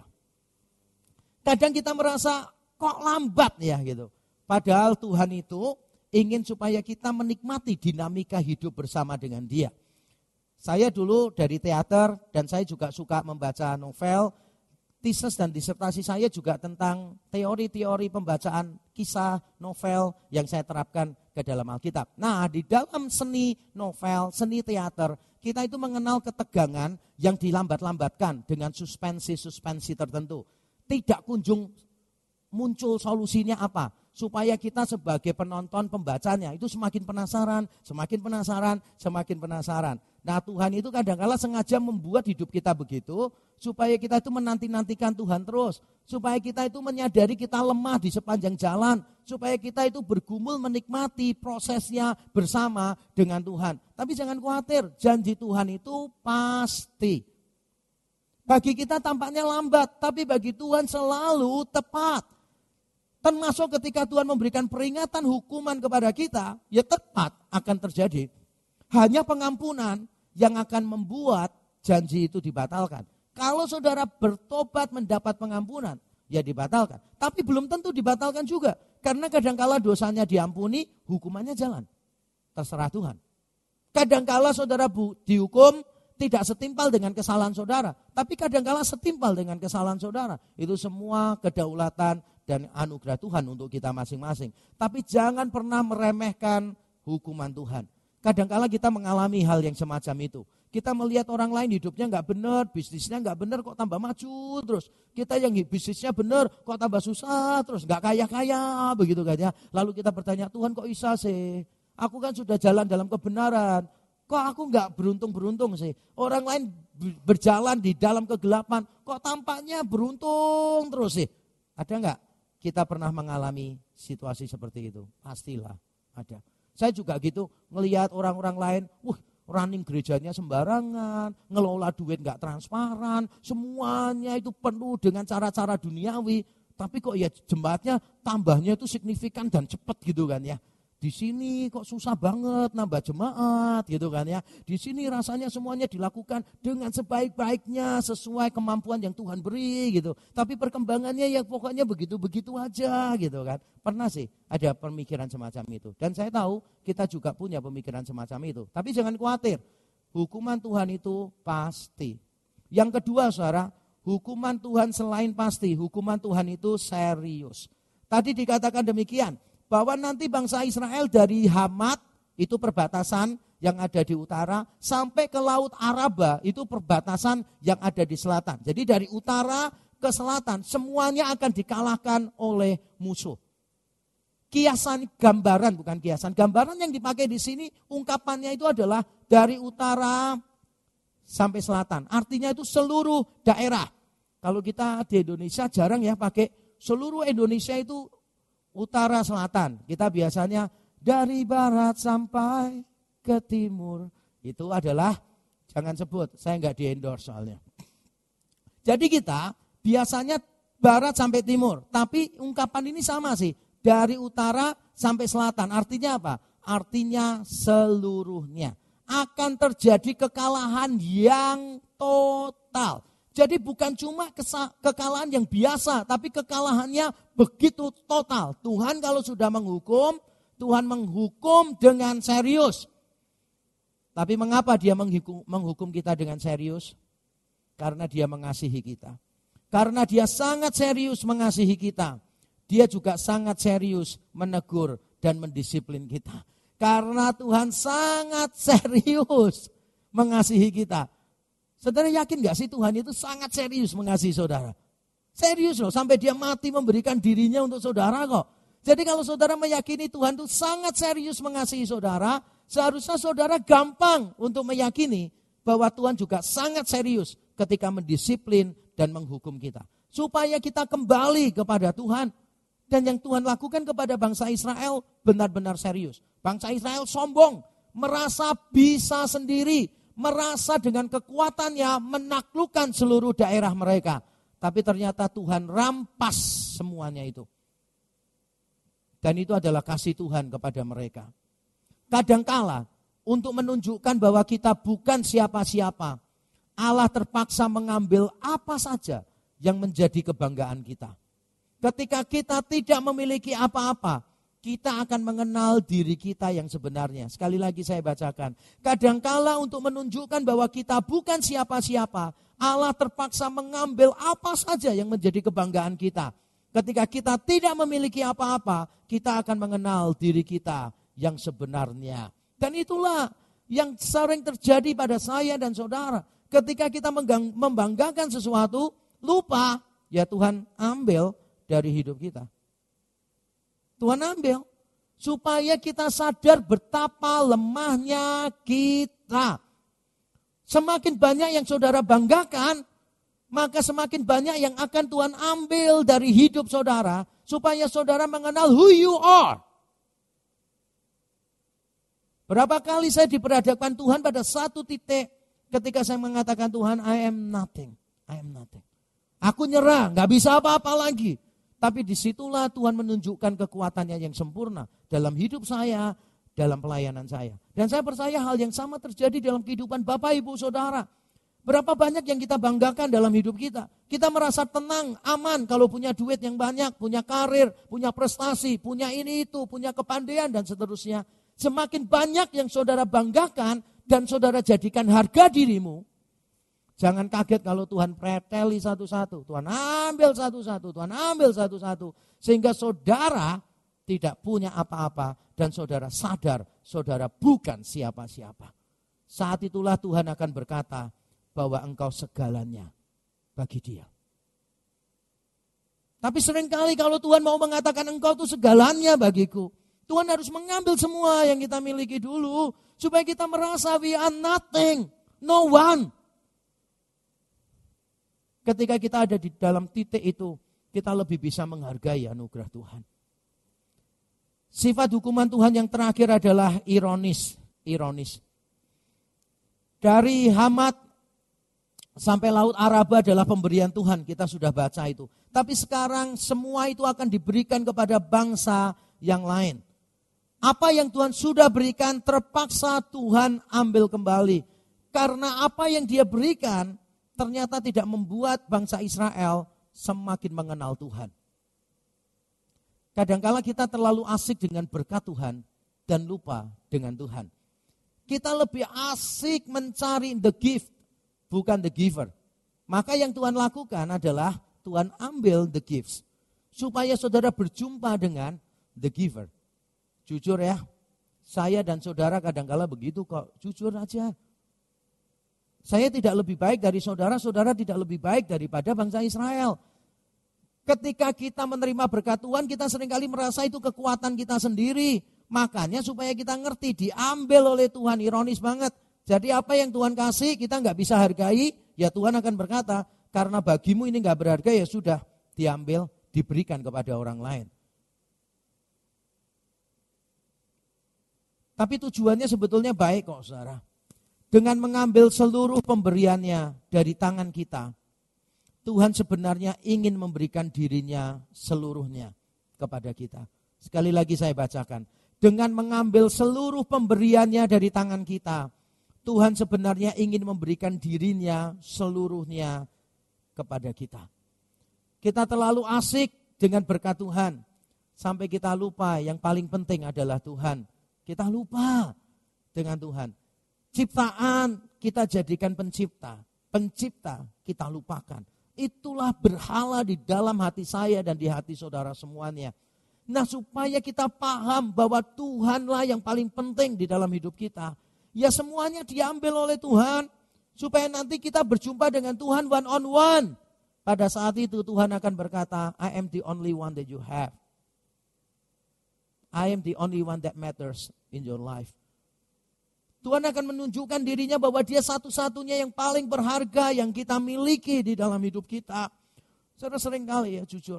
Kadang kita merasa, kok lambat ya gitu. Padahal Tuhan itu ingin supaya kita menikmati dinamika hidup bersama dengan Dia. Saya dulu dari teater dan saya juga suka membaca novel. Tesis dan disertasi saya juga tentang teori-teori pembacaan kisah novel yang saya terapkan ke dalam Alkitab. Nah, di dalam seni novel, seni teater, kita itu mengenal ketegangan yang dilambat-lambatkan dengan suspensi-suspensi tertentu. Tidak kunjung muncul solusinya apa? Supaya kita sebagai penonton pembacanya itu semakin penasaran, semakin penasaran, semakin penasaran. Nah, Tuhan itu kadang-kala sengaja membuat hidup kita begitu supaya kita itu menanti-nantikan Tuhan terus. Supaya kita itu menyadari kita lemah di sepanjang jalan. Supaya kita itu bergumul menikmati prosesnya bersama dengan Tuhan. Tapi jangan khawatir, janji Tuhan itu pasti. Bagi kita tampaknya lambat, tapi bagi Tuhan selalu tepat. Termasuk ketika Tuhan memberikan peringatan hukuman kepada kita, ya tepat akan terjadi. Hanya pengampunan yang akan membuat janji itu dibatalkan. Kalau saudara bertobat mendapat pengampunan, ya dibatalkan. Tapi belum tentu dibatalkan juga. Karena kadangkala dosanya diampuni, hukumannya jalan. Terserah Tuhan. Kadangkala saudara dihukum tidak setimpal dengan kesalahan saudara. Tapi kadangkala setimpal dengan kesalahan saudara. Itu semua kedaulatan dan anugerah Tuhan untuk kita masing-masing. Tapi jangan pernah meremehkan hukuman Tuhan. Kadangkala kita mengalami hal yang semacam itu. Kita melihat orang lain hidupnya nggak benar, bisnisnya nggak benar kok tambah maju terus. Kita yang bisnisnya benar kok tambah susah terus, nggak kaya-kaya begitu kan ya. Lalu kita bertanya, Tuhan kok bisa sih? Aku kan sudah jalan dalam kebenaran. Kok aku nggak beruntung-beruntung sih? Orang lain berjalan di dalam kegelapan, kok tampaknya beruntung terus sih? Ada nggak? Kita pernah mengalami situasi seperti itu? Pastilah ada. Saya juga gitu, ngelihat orang-orang lain, running gerejanya sembarangan, ngelola duit nggak transparan, semuanya itu penuh dengan cara-cara duniawi. Tapi kok ya jemaatnya tambahnya itu signifikan dan cepat gitu kan ya. Di sini kok susah banget nambah jemaat gitu kan ya. Di sini rasanya semuanya dilakukan dengan sebaik-baiknya sesuai kemampuan yang Tuhan beri gitu. Tapi perkembangannya ya pokoknya begitu-begitu aja gitu kan. Pernah sih ada pemikiran semacam itu. Dan saya tahu kita juga punya pemikiran semacam itu. Tapi jangan khawatir. hukuman Tuhan itu pasti. Yang kedua saudara, hukuman Tuhan selain pasti, hukuman Tuhan itu serius. Tadi dikatakan demikian, bahwa nanti bangsa Israel dari Hamat, itu perbatasan yang ada di utara, sampai ke Laut Araba, itu perbatasan yang ada di selatan. Jadi dari utara ke selatan, semuanya akan dikalahkan oleh musuh. Kiasan gambaran, bukan kiasan, gambaran yang dipakai di sini, ungkapannya itu adalah dari utara sampai selatan. Artinya itu seluruh daerah. Kalau kita di Indonesia jarang ya pakai seluruh Indonesia itu utara selatan. Kita biasanya dari barat sampai ke timur. Itu adalah, jangan sebut, saya nggak di-endorse soalnya. Jadi kita biasanya barat sampai timur. Tapi ungkapan ini sama sih. Dari utara sampai selatan. Artinya apa? Artinya seluruhnya. Akan terjadi kekalahan yang total. Jadi bukan cuma kekalahan yang biasa, tapi kekalahannya begitu total. Tuhan kalau sudah menghukum, Tuhan menghukum dengan serius. Tapi mengapa dia menghukum kita dengan serius? Karena dia mengasihi kita. Karena dia sangat serius mengasihi kita. Dia juga sangat serius menegur dan mendisiplin kita. Karena Tuhan sangat serius mengasihi kita. Saudara yakin gak sih Tuhan itu sangat serius mengasihi saudara? Serius loh, sampai dia mati memberikan dirinya untuk saudara kok. Jadi kalau saudara meyakini Tuhan itu sangat serius mengasihi saudara, seharusnya saudara gampang untuk meyakini bahwa Tuhan juga sangat serius ketika mendisiplin dan menghukum kita. Supaya kita kembali kepada Tuhan. Dan yang Tuhan lakukan kepada bangsa Israel benar-benar serius. Bangsa Israel sombong, merasa bisa sendiri, merasa dengan kekuatannya menaklukkan seluruh daerah mereka. Tapi ternyata Tuhan rampas semuanya itu. Dan itu adalah kasih Tuhan kepada mereka. Kadangkala untuk menunjukkan bahwa kita bukan siapa-siapa, Allah terpaksa mengambil apa saja yang menjadi kebanggaan kita. Ketika kita tidak memiliki apa-apa, kita akan mengenal diri kita yang sebenarnya. Sekali lagi saya bacakan. Kadangkala untuk menunjukkan bahwa kita bukan siapa-siapa, Allah terpaksa mengambil apa saja yang menjadi kebanggaan kita. Ketika kita tidak memiliki apa-apa, kita akan mengenal diri kita yang sebenarnya. Dan itulah yang sering terjadi pada saya dan saudara. Ketika kita membanggakan sesuatu, lupa, ya Tuhan ambil dari hidup kita. Tuhan ambil supaya kita sadar betapa lemahnya kita. Semakin banyak yang saudara banggakan, maka semakin banyak yang akan Tuhan ambil dari hidup saudara supaya saudara mengenal who you are. Berapa kali saya diperhadapkan Tuhan pada satu titik ketika saya mengatakan Tuhan, I am nothing. I am nothing. Aku nyerah, gak bisa apa-apa lagi. Tapi disitulah Tuhan menunjukkan kekuatannya yang sempurna dalam hidup saya, dalam pelayanan saya. Dan saya percaya hal yang sama terjadi dalam kehidupan Bapak, Ibu, Saudara. Berapa banyak yang kita banggakan dalam hidup kita. Kita merasa tenang, aman kalau punya duit yang banyak, punya karir, punya prestasi, punya ini itu, punya kepandaian dan seterusnya. Semakin banyak yang saudara banggakan dan saudara jadikan harga dirimu, jangan kaget kalau Tuhan preteli satu-satu. Tuhan ambil satu-satu, Tuhan ambil satu-satu. Sehingga saudara tidak punya apa-apa dan saudara sadar saudara bukan siapa-siapa. Saat itulah Tuhan akan berkata bahwa engkau segalanya bagi Dia. Tapi seringkali kalau Tuhan mau mengatakan engkau itu segalanya bagiku, Tuhan harus mengambil semua yang kita miliki dulu supaya kita merasa we are nothing, no one. Ketika kita ada di dalam titik itu, kita lebih bisa menghargai anugerah Tuhan. Sifat hukuman Tuhan yang terakhir adalah ironis. Dari Hamat sampai Laut Araba adalah pemberian Tuhan, kita sudah baca itu. Tapi sekarang semua itu akan diberikan kepada bangsa yang lain. Apa yang Tuhan sudah berikan terpaksa Tuhan ambil kembali. Karena apa yang Dia berikan ternyata tidak membuat bangsa Israel semakin mengenal Tuhan. Kadangkala kita terlalu asik dengan berkat Tuhan dan lupa dengan Tuhan. Kita lebih asik mencari the gift, bukan the giver. Maka yang Tuhan lakukan adalah Tuhan ambil the gifts, supaya saudara berjumpa dengan the giver. Jujur ya, saya dan saudara kadang-kala begitu kok, jujur aja. Saya tidak lebih baik dari saudara, saudara tidak lebih baik daripada bangsa Israel. Ketika kita menerima berkat Tuhan, kita seringkali merasa itu kekuatan kita sendiri. Makanya supaya kita ngerti, diambil oleh Tuhan, ironis banget. Jadi apa yang Tuhan kasih, kita nggak bisa hargai, ya Tuhan akan berkata, karena bagimu ini nggak berharga, ya sudah, diambil, diberikan kepada orang lain. Tapi tujuannya sebetulnya baik kok, saudara. Dengan mengambil seluruh pemberiannya dari tangan kita, Tuhan sebenarnya ingin memberikan dirinya seluruhnya kepada kita. Sekali lagi saya bacakan. Dengan mengambil seluruh pemberiannya dari tangan kita, Tuhan sebenarnya ingin memberikan dirinya seluruhnya kepada kita. Kita terlalu asik dengan berkat Tuhan, sampai kita lupa yang paling penting adalah Tuhan. Kita lupa dengan Tuhan. Ciptaan kita jadikan pencipta, pencipta kita lupakan. Itulah berhala di dalam hati saya dan di hati saudara semuanya. Nah, supaya kita paham bahwa Tuhanlah yang paling penting di dalam hidup kita. Ya semuanya diambil oleh Tuhan, supaya nanti kita berjumpa dengan Tuhan one on one. Pada saat itu Tuhan akan berkata, I am the only one that you have. I am the only one that matters in your life. Tuhan akan menunjukkan dirinya bahwa dia satu-satunya yang paling berharga yang kita miliki di dalam hidup kita. Saudara sering kali ya jujur.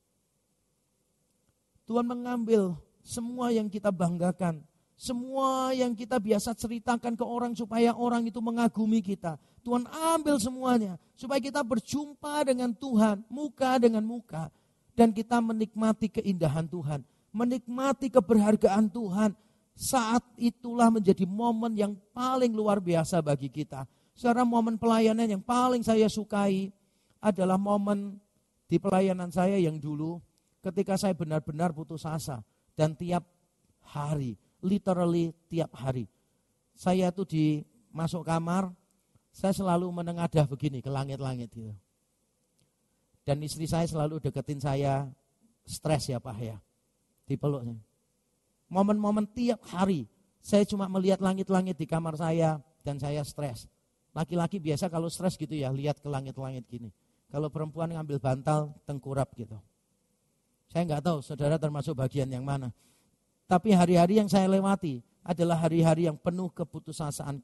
Tuhan mengambil semua yang kita banggakan. Semua yang kita biasa ceritakan ke orang supaya orang itu mengagumi kita. Tuhan ambil semuanya supaya kita berjumpa dengan Tuhan muka dengan muka. Dan kita menikmati keindahan Tuhan. Menikmati keberhargaan Tuhan. Saat itulah menjadi momen yang paling luar biasa bagi kita. Saudara, momen pelayanan yang paling saya sukai adalah momen di pelayanan saya yang dulu ketika saya benar-benar putus asa. Dan tiap hari, literally tiap hari, saya tuh masuk kamar, saya selalu menengadah begini ke langit-langit gitu. Dan istri saya selalu deketin saya, stres ya Pak ya, dipeluknya. Momen-momen tiap hari, saya cuma melihat langit-langit di kamar saya dan saya stres. Laki-laki biasa kalau stres gitu ya, lihat ke langit-langit gini. Kalau perempuan ngambil bantal, tengkurap gitu. Saya nggak tahu saudara termasuk bagian yang mana. Tapi hari-hari yang saya lewati adalah hari-hari yang penuh keputusasaan.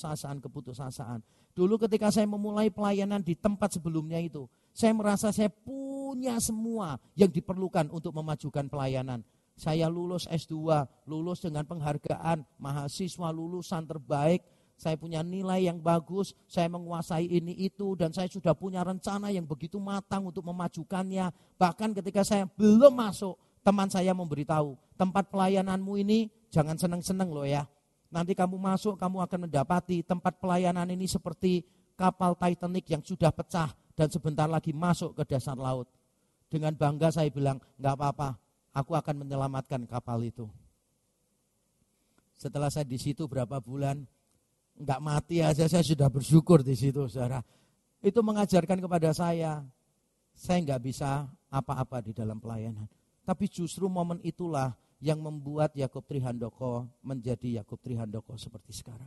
Dulu ketika saya memulai pelayanan di tempat sebelumnya itu, saya merasa saya punya semua yang diperlukan untuk memajukan pelayanan. Saya lulus S2, lulus dengan penghargaan, mahasiswa lulusan terbaik, saya punya nilai yang bagus, saya menguasai ini itu, dan saya sudah punya rencana yang begitu matang untuk memajukannya. Bahkan ketika saya belum masuk, teman saya memberitahu, tempat pelayananmu ini jangan seneng-seneng loh ya. Nanti kamu masuk, kamu akan mendapati tempat pelayanan ini seperti kapal Titanic yang sudah pecah dan sebentar lagi masuk ke dasar laut. Dengan bangga saya bilang, enggak apa-apa, aku akan menyelamatkan kapal itu. Setelah saya di situ berapa bulan, enggak mati aja saya sudah bersyukur di situ, saudara. Itu mengajarkan kepada saya enggak bisa apa-apa di dalam pelayanan. Tapi justru momen itulah yang membuat Yakub Trihandoko menjadi Yakub Trihandoko seperti sekarang.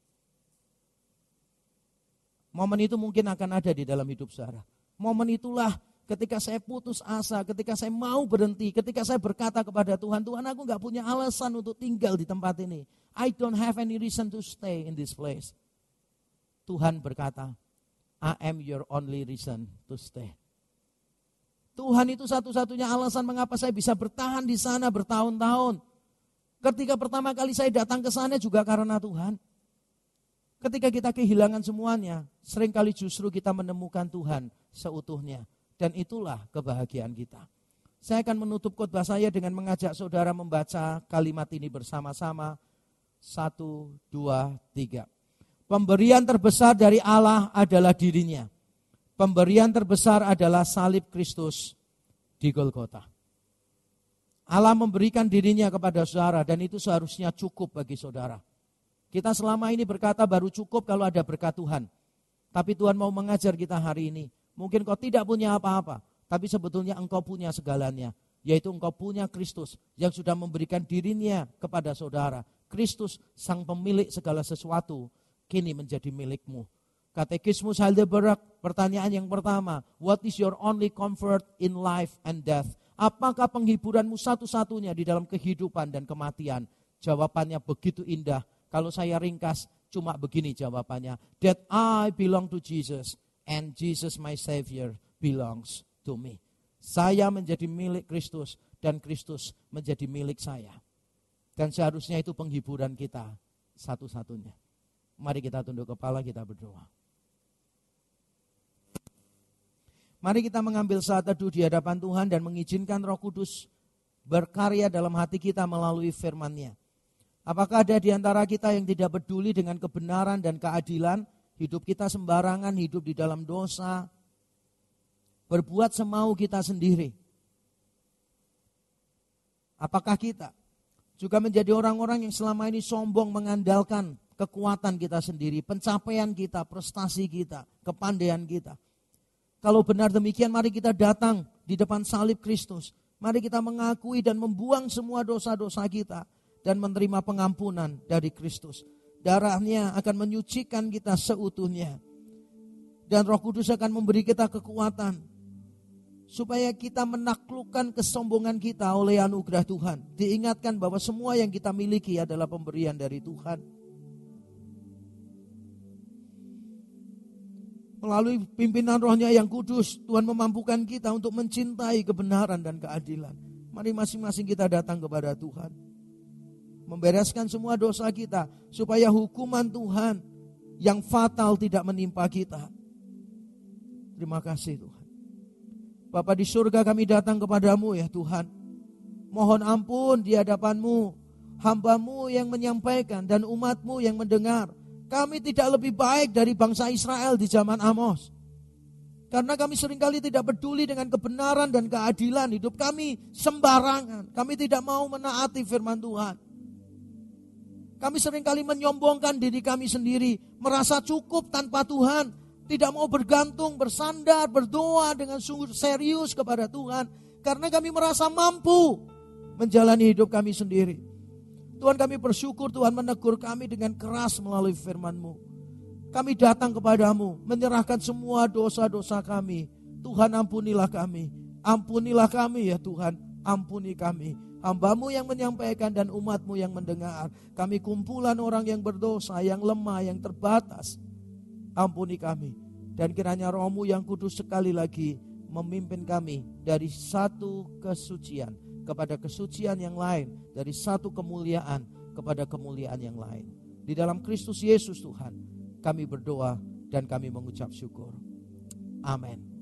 Momen itu mungkin akan ada di dalam hidup saudara. Momen itulah ketika saya putus asa, ketika saya mau berhenti, ketika saya berkata kepada Tuhan, Tuhan aku gak punya alasan untuk tinggal di tempat ini. I don't have any reason to stay in this place. Tuhan berkata, I am your only reason to stay. Tuhan itu satu-satunya alasan mengapa saya bisa bertahan di sana bertahun-tahun. Ketika pertama kali saya datang ke sana juga karena Tuhan. Ketika kita kehilangan semuanya, seringkali justru kita menemukan Tuhan seutuhnya. Dan itulah kebahagiaan kita. Saya akan menutup khotbah saya dengan mengajak saudara membaca kalimat ini bersama-sama. 1, 2, 3. Pemberian terbesar dari Allah adalah dirinya. Pemberian terbesar adalah salib Kristus di Golgota. Allah memberikan dirinya kepada saudara dan itu seharusnya cukup bagi saudara. Kita selama ini berkata baru cukup kalau ada berkat Tuhan. Tapi Tuhan mau mengajar kita hari ini. Mungkin kau tidak punya apa-apa, tapi sebetulnya engkau punya segalanya. Yaitu engkau punya Kristus yang sudah memberikan dirinya kepada saudara. Kristus sang pemilik segala sesuatu kini menjadi milikmu. Katekismus Heidelberg, pertanyaan yang pertama, what is your only comfort in life and death? Apakah penghiburanmu satu-satunya di dalam kehidupan dan kematian? Jawabannya begitu indah. Kalau saya ringkas, cuma begini jawabannya. That I belong to Jesus and Jesus my Savior belongs to me. Saya menjadi milik Kristus dan Kristus menjadi milik saya. Dan seharusnya itu penghiburan kita satu-satunya. Mari kita tunduk kepala, kita berdoa. Mari kita mengambil saat teduh di hadapan Tuhan dan mengizinkan Roh Kudus berkarya dalam hati kita melalui firman-Nya. Apakah ada di antara kita yang tidak peduli dengan kebenaran dan keadilan? Hidup kita sembarangan, hidup di dalam dosa, berbuat semau kita sendiri. Apakah kita juga menjadi orang-orang yang selama ini sombong mengandalkan kekuatan kita sendiri, pencapaian kita, prestasi kita, kepandaian kita? Kalau benar demikian, mari kita datang di depan salib Kristus. Mari kita mengakui dan membuang semua dosa-dosa kita dan menerima pengampunan dari Kristus. Darahnya akan menyucikan kita seutuhnya. Dan Roh Kudus akan memberi kita kekuatan supaya kita menaklukkan kesombongan kita oleh anugerah Tuhan. Diingatkan bahwa semua yang kita miliki adalah pemberian dari Tuhan. Melalui pimpinan Roh-Nya yang kudus, Tuhan memampukan kita untuk mencintai kebenaran dan keadilan. Mari masing-masing kita datang kepada Tuhan. Membereskan semua dosa kita, supaya hukuman Tuhan yang fatal tidak menimpa kita. Terima kasih Tuhan. Bapa di surga, kami datang kepadamu ya Tuhan. Mohon ampun di hadapan-Mu, hamba-Mu yang menyampaikan dan umat-Mu yang mendengar. Kami tidak lebih baik dari bangsa Israel di zaman Amos. Karena kami seringkali tidak peduli dengan kebenaran dan keadilan. Hidup kami sembarangan. Kami tidak mau menaati firman Tuhan. Kami seringkali menyombongkan diri kami sendiri. Merasa cukup tanpa Tuhan. Tidak mau bergantung, bersandar, berdoa dengan sungguh serius kepada Tuhan. Karena kami merasa mampu menjalani hidup kami sendiri. Tuhan, kami bersyukur Tuhan menegur kami dengan keras melalui firman-Mu. Kami datang kepadamu, menyerahkan semua dosa-dosa kami. Tuhan, ampunilah kami. Ampunilah kami ya Tuhan, ampuni kami. Hamba-Mu yang menyampaikan dan umat-Mu yang mendengar. Kami kumpulan orang yang berdosa, yang lemah, yang terbatas. Ampuni kami. Dan kiranya Roh-Mu yang kudus sekali lagi memimpin kami dari satu kesucian kepada kesucian yang lain, dari satu kemuliaan kepada kemuliaan yang lain. Di dalam Kristus Yesus Tuhan, kami berdoa dan kami mengucap syukur. Amin.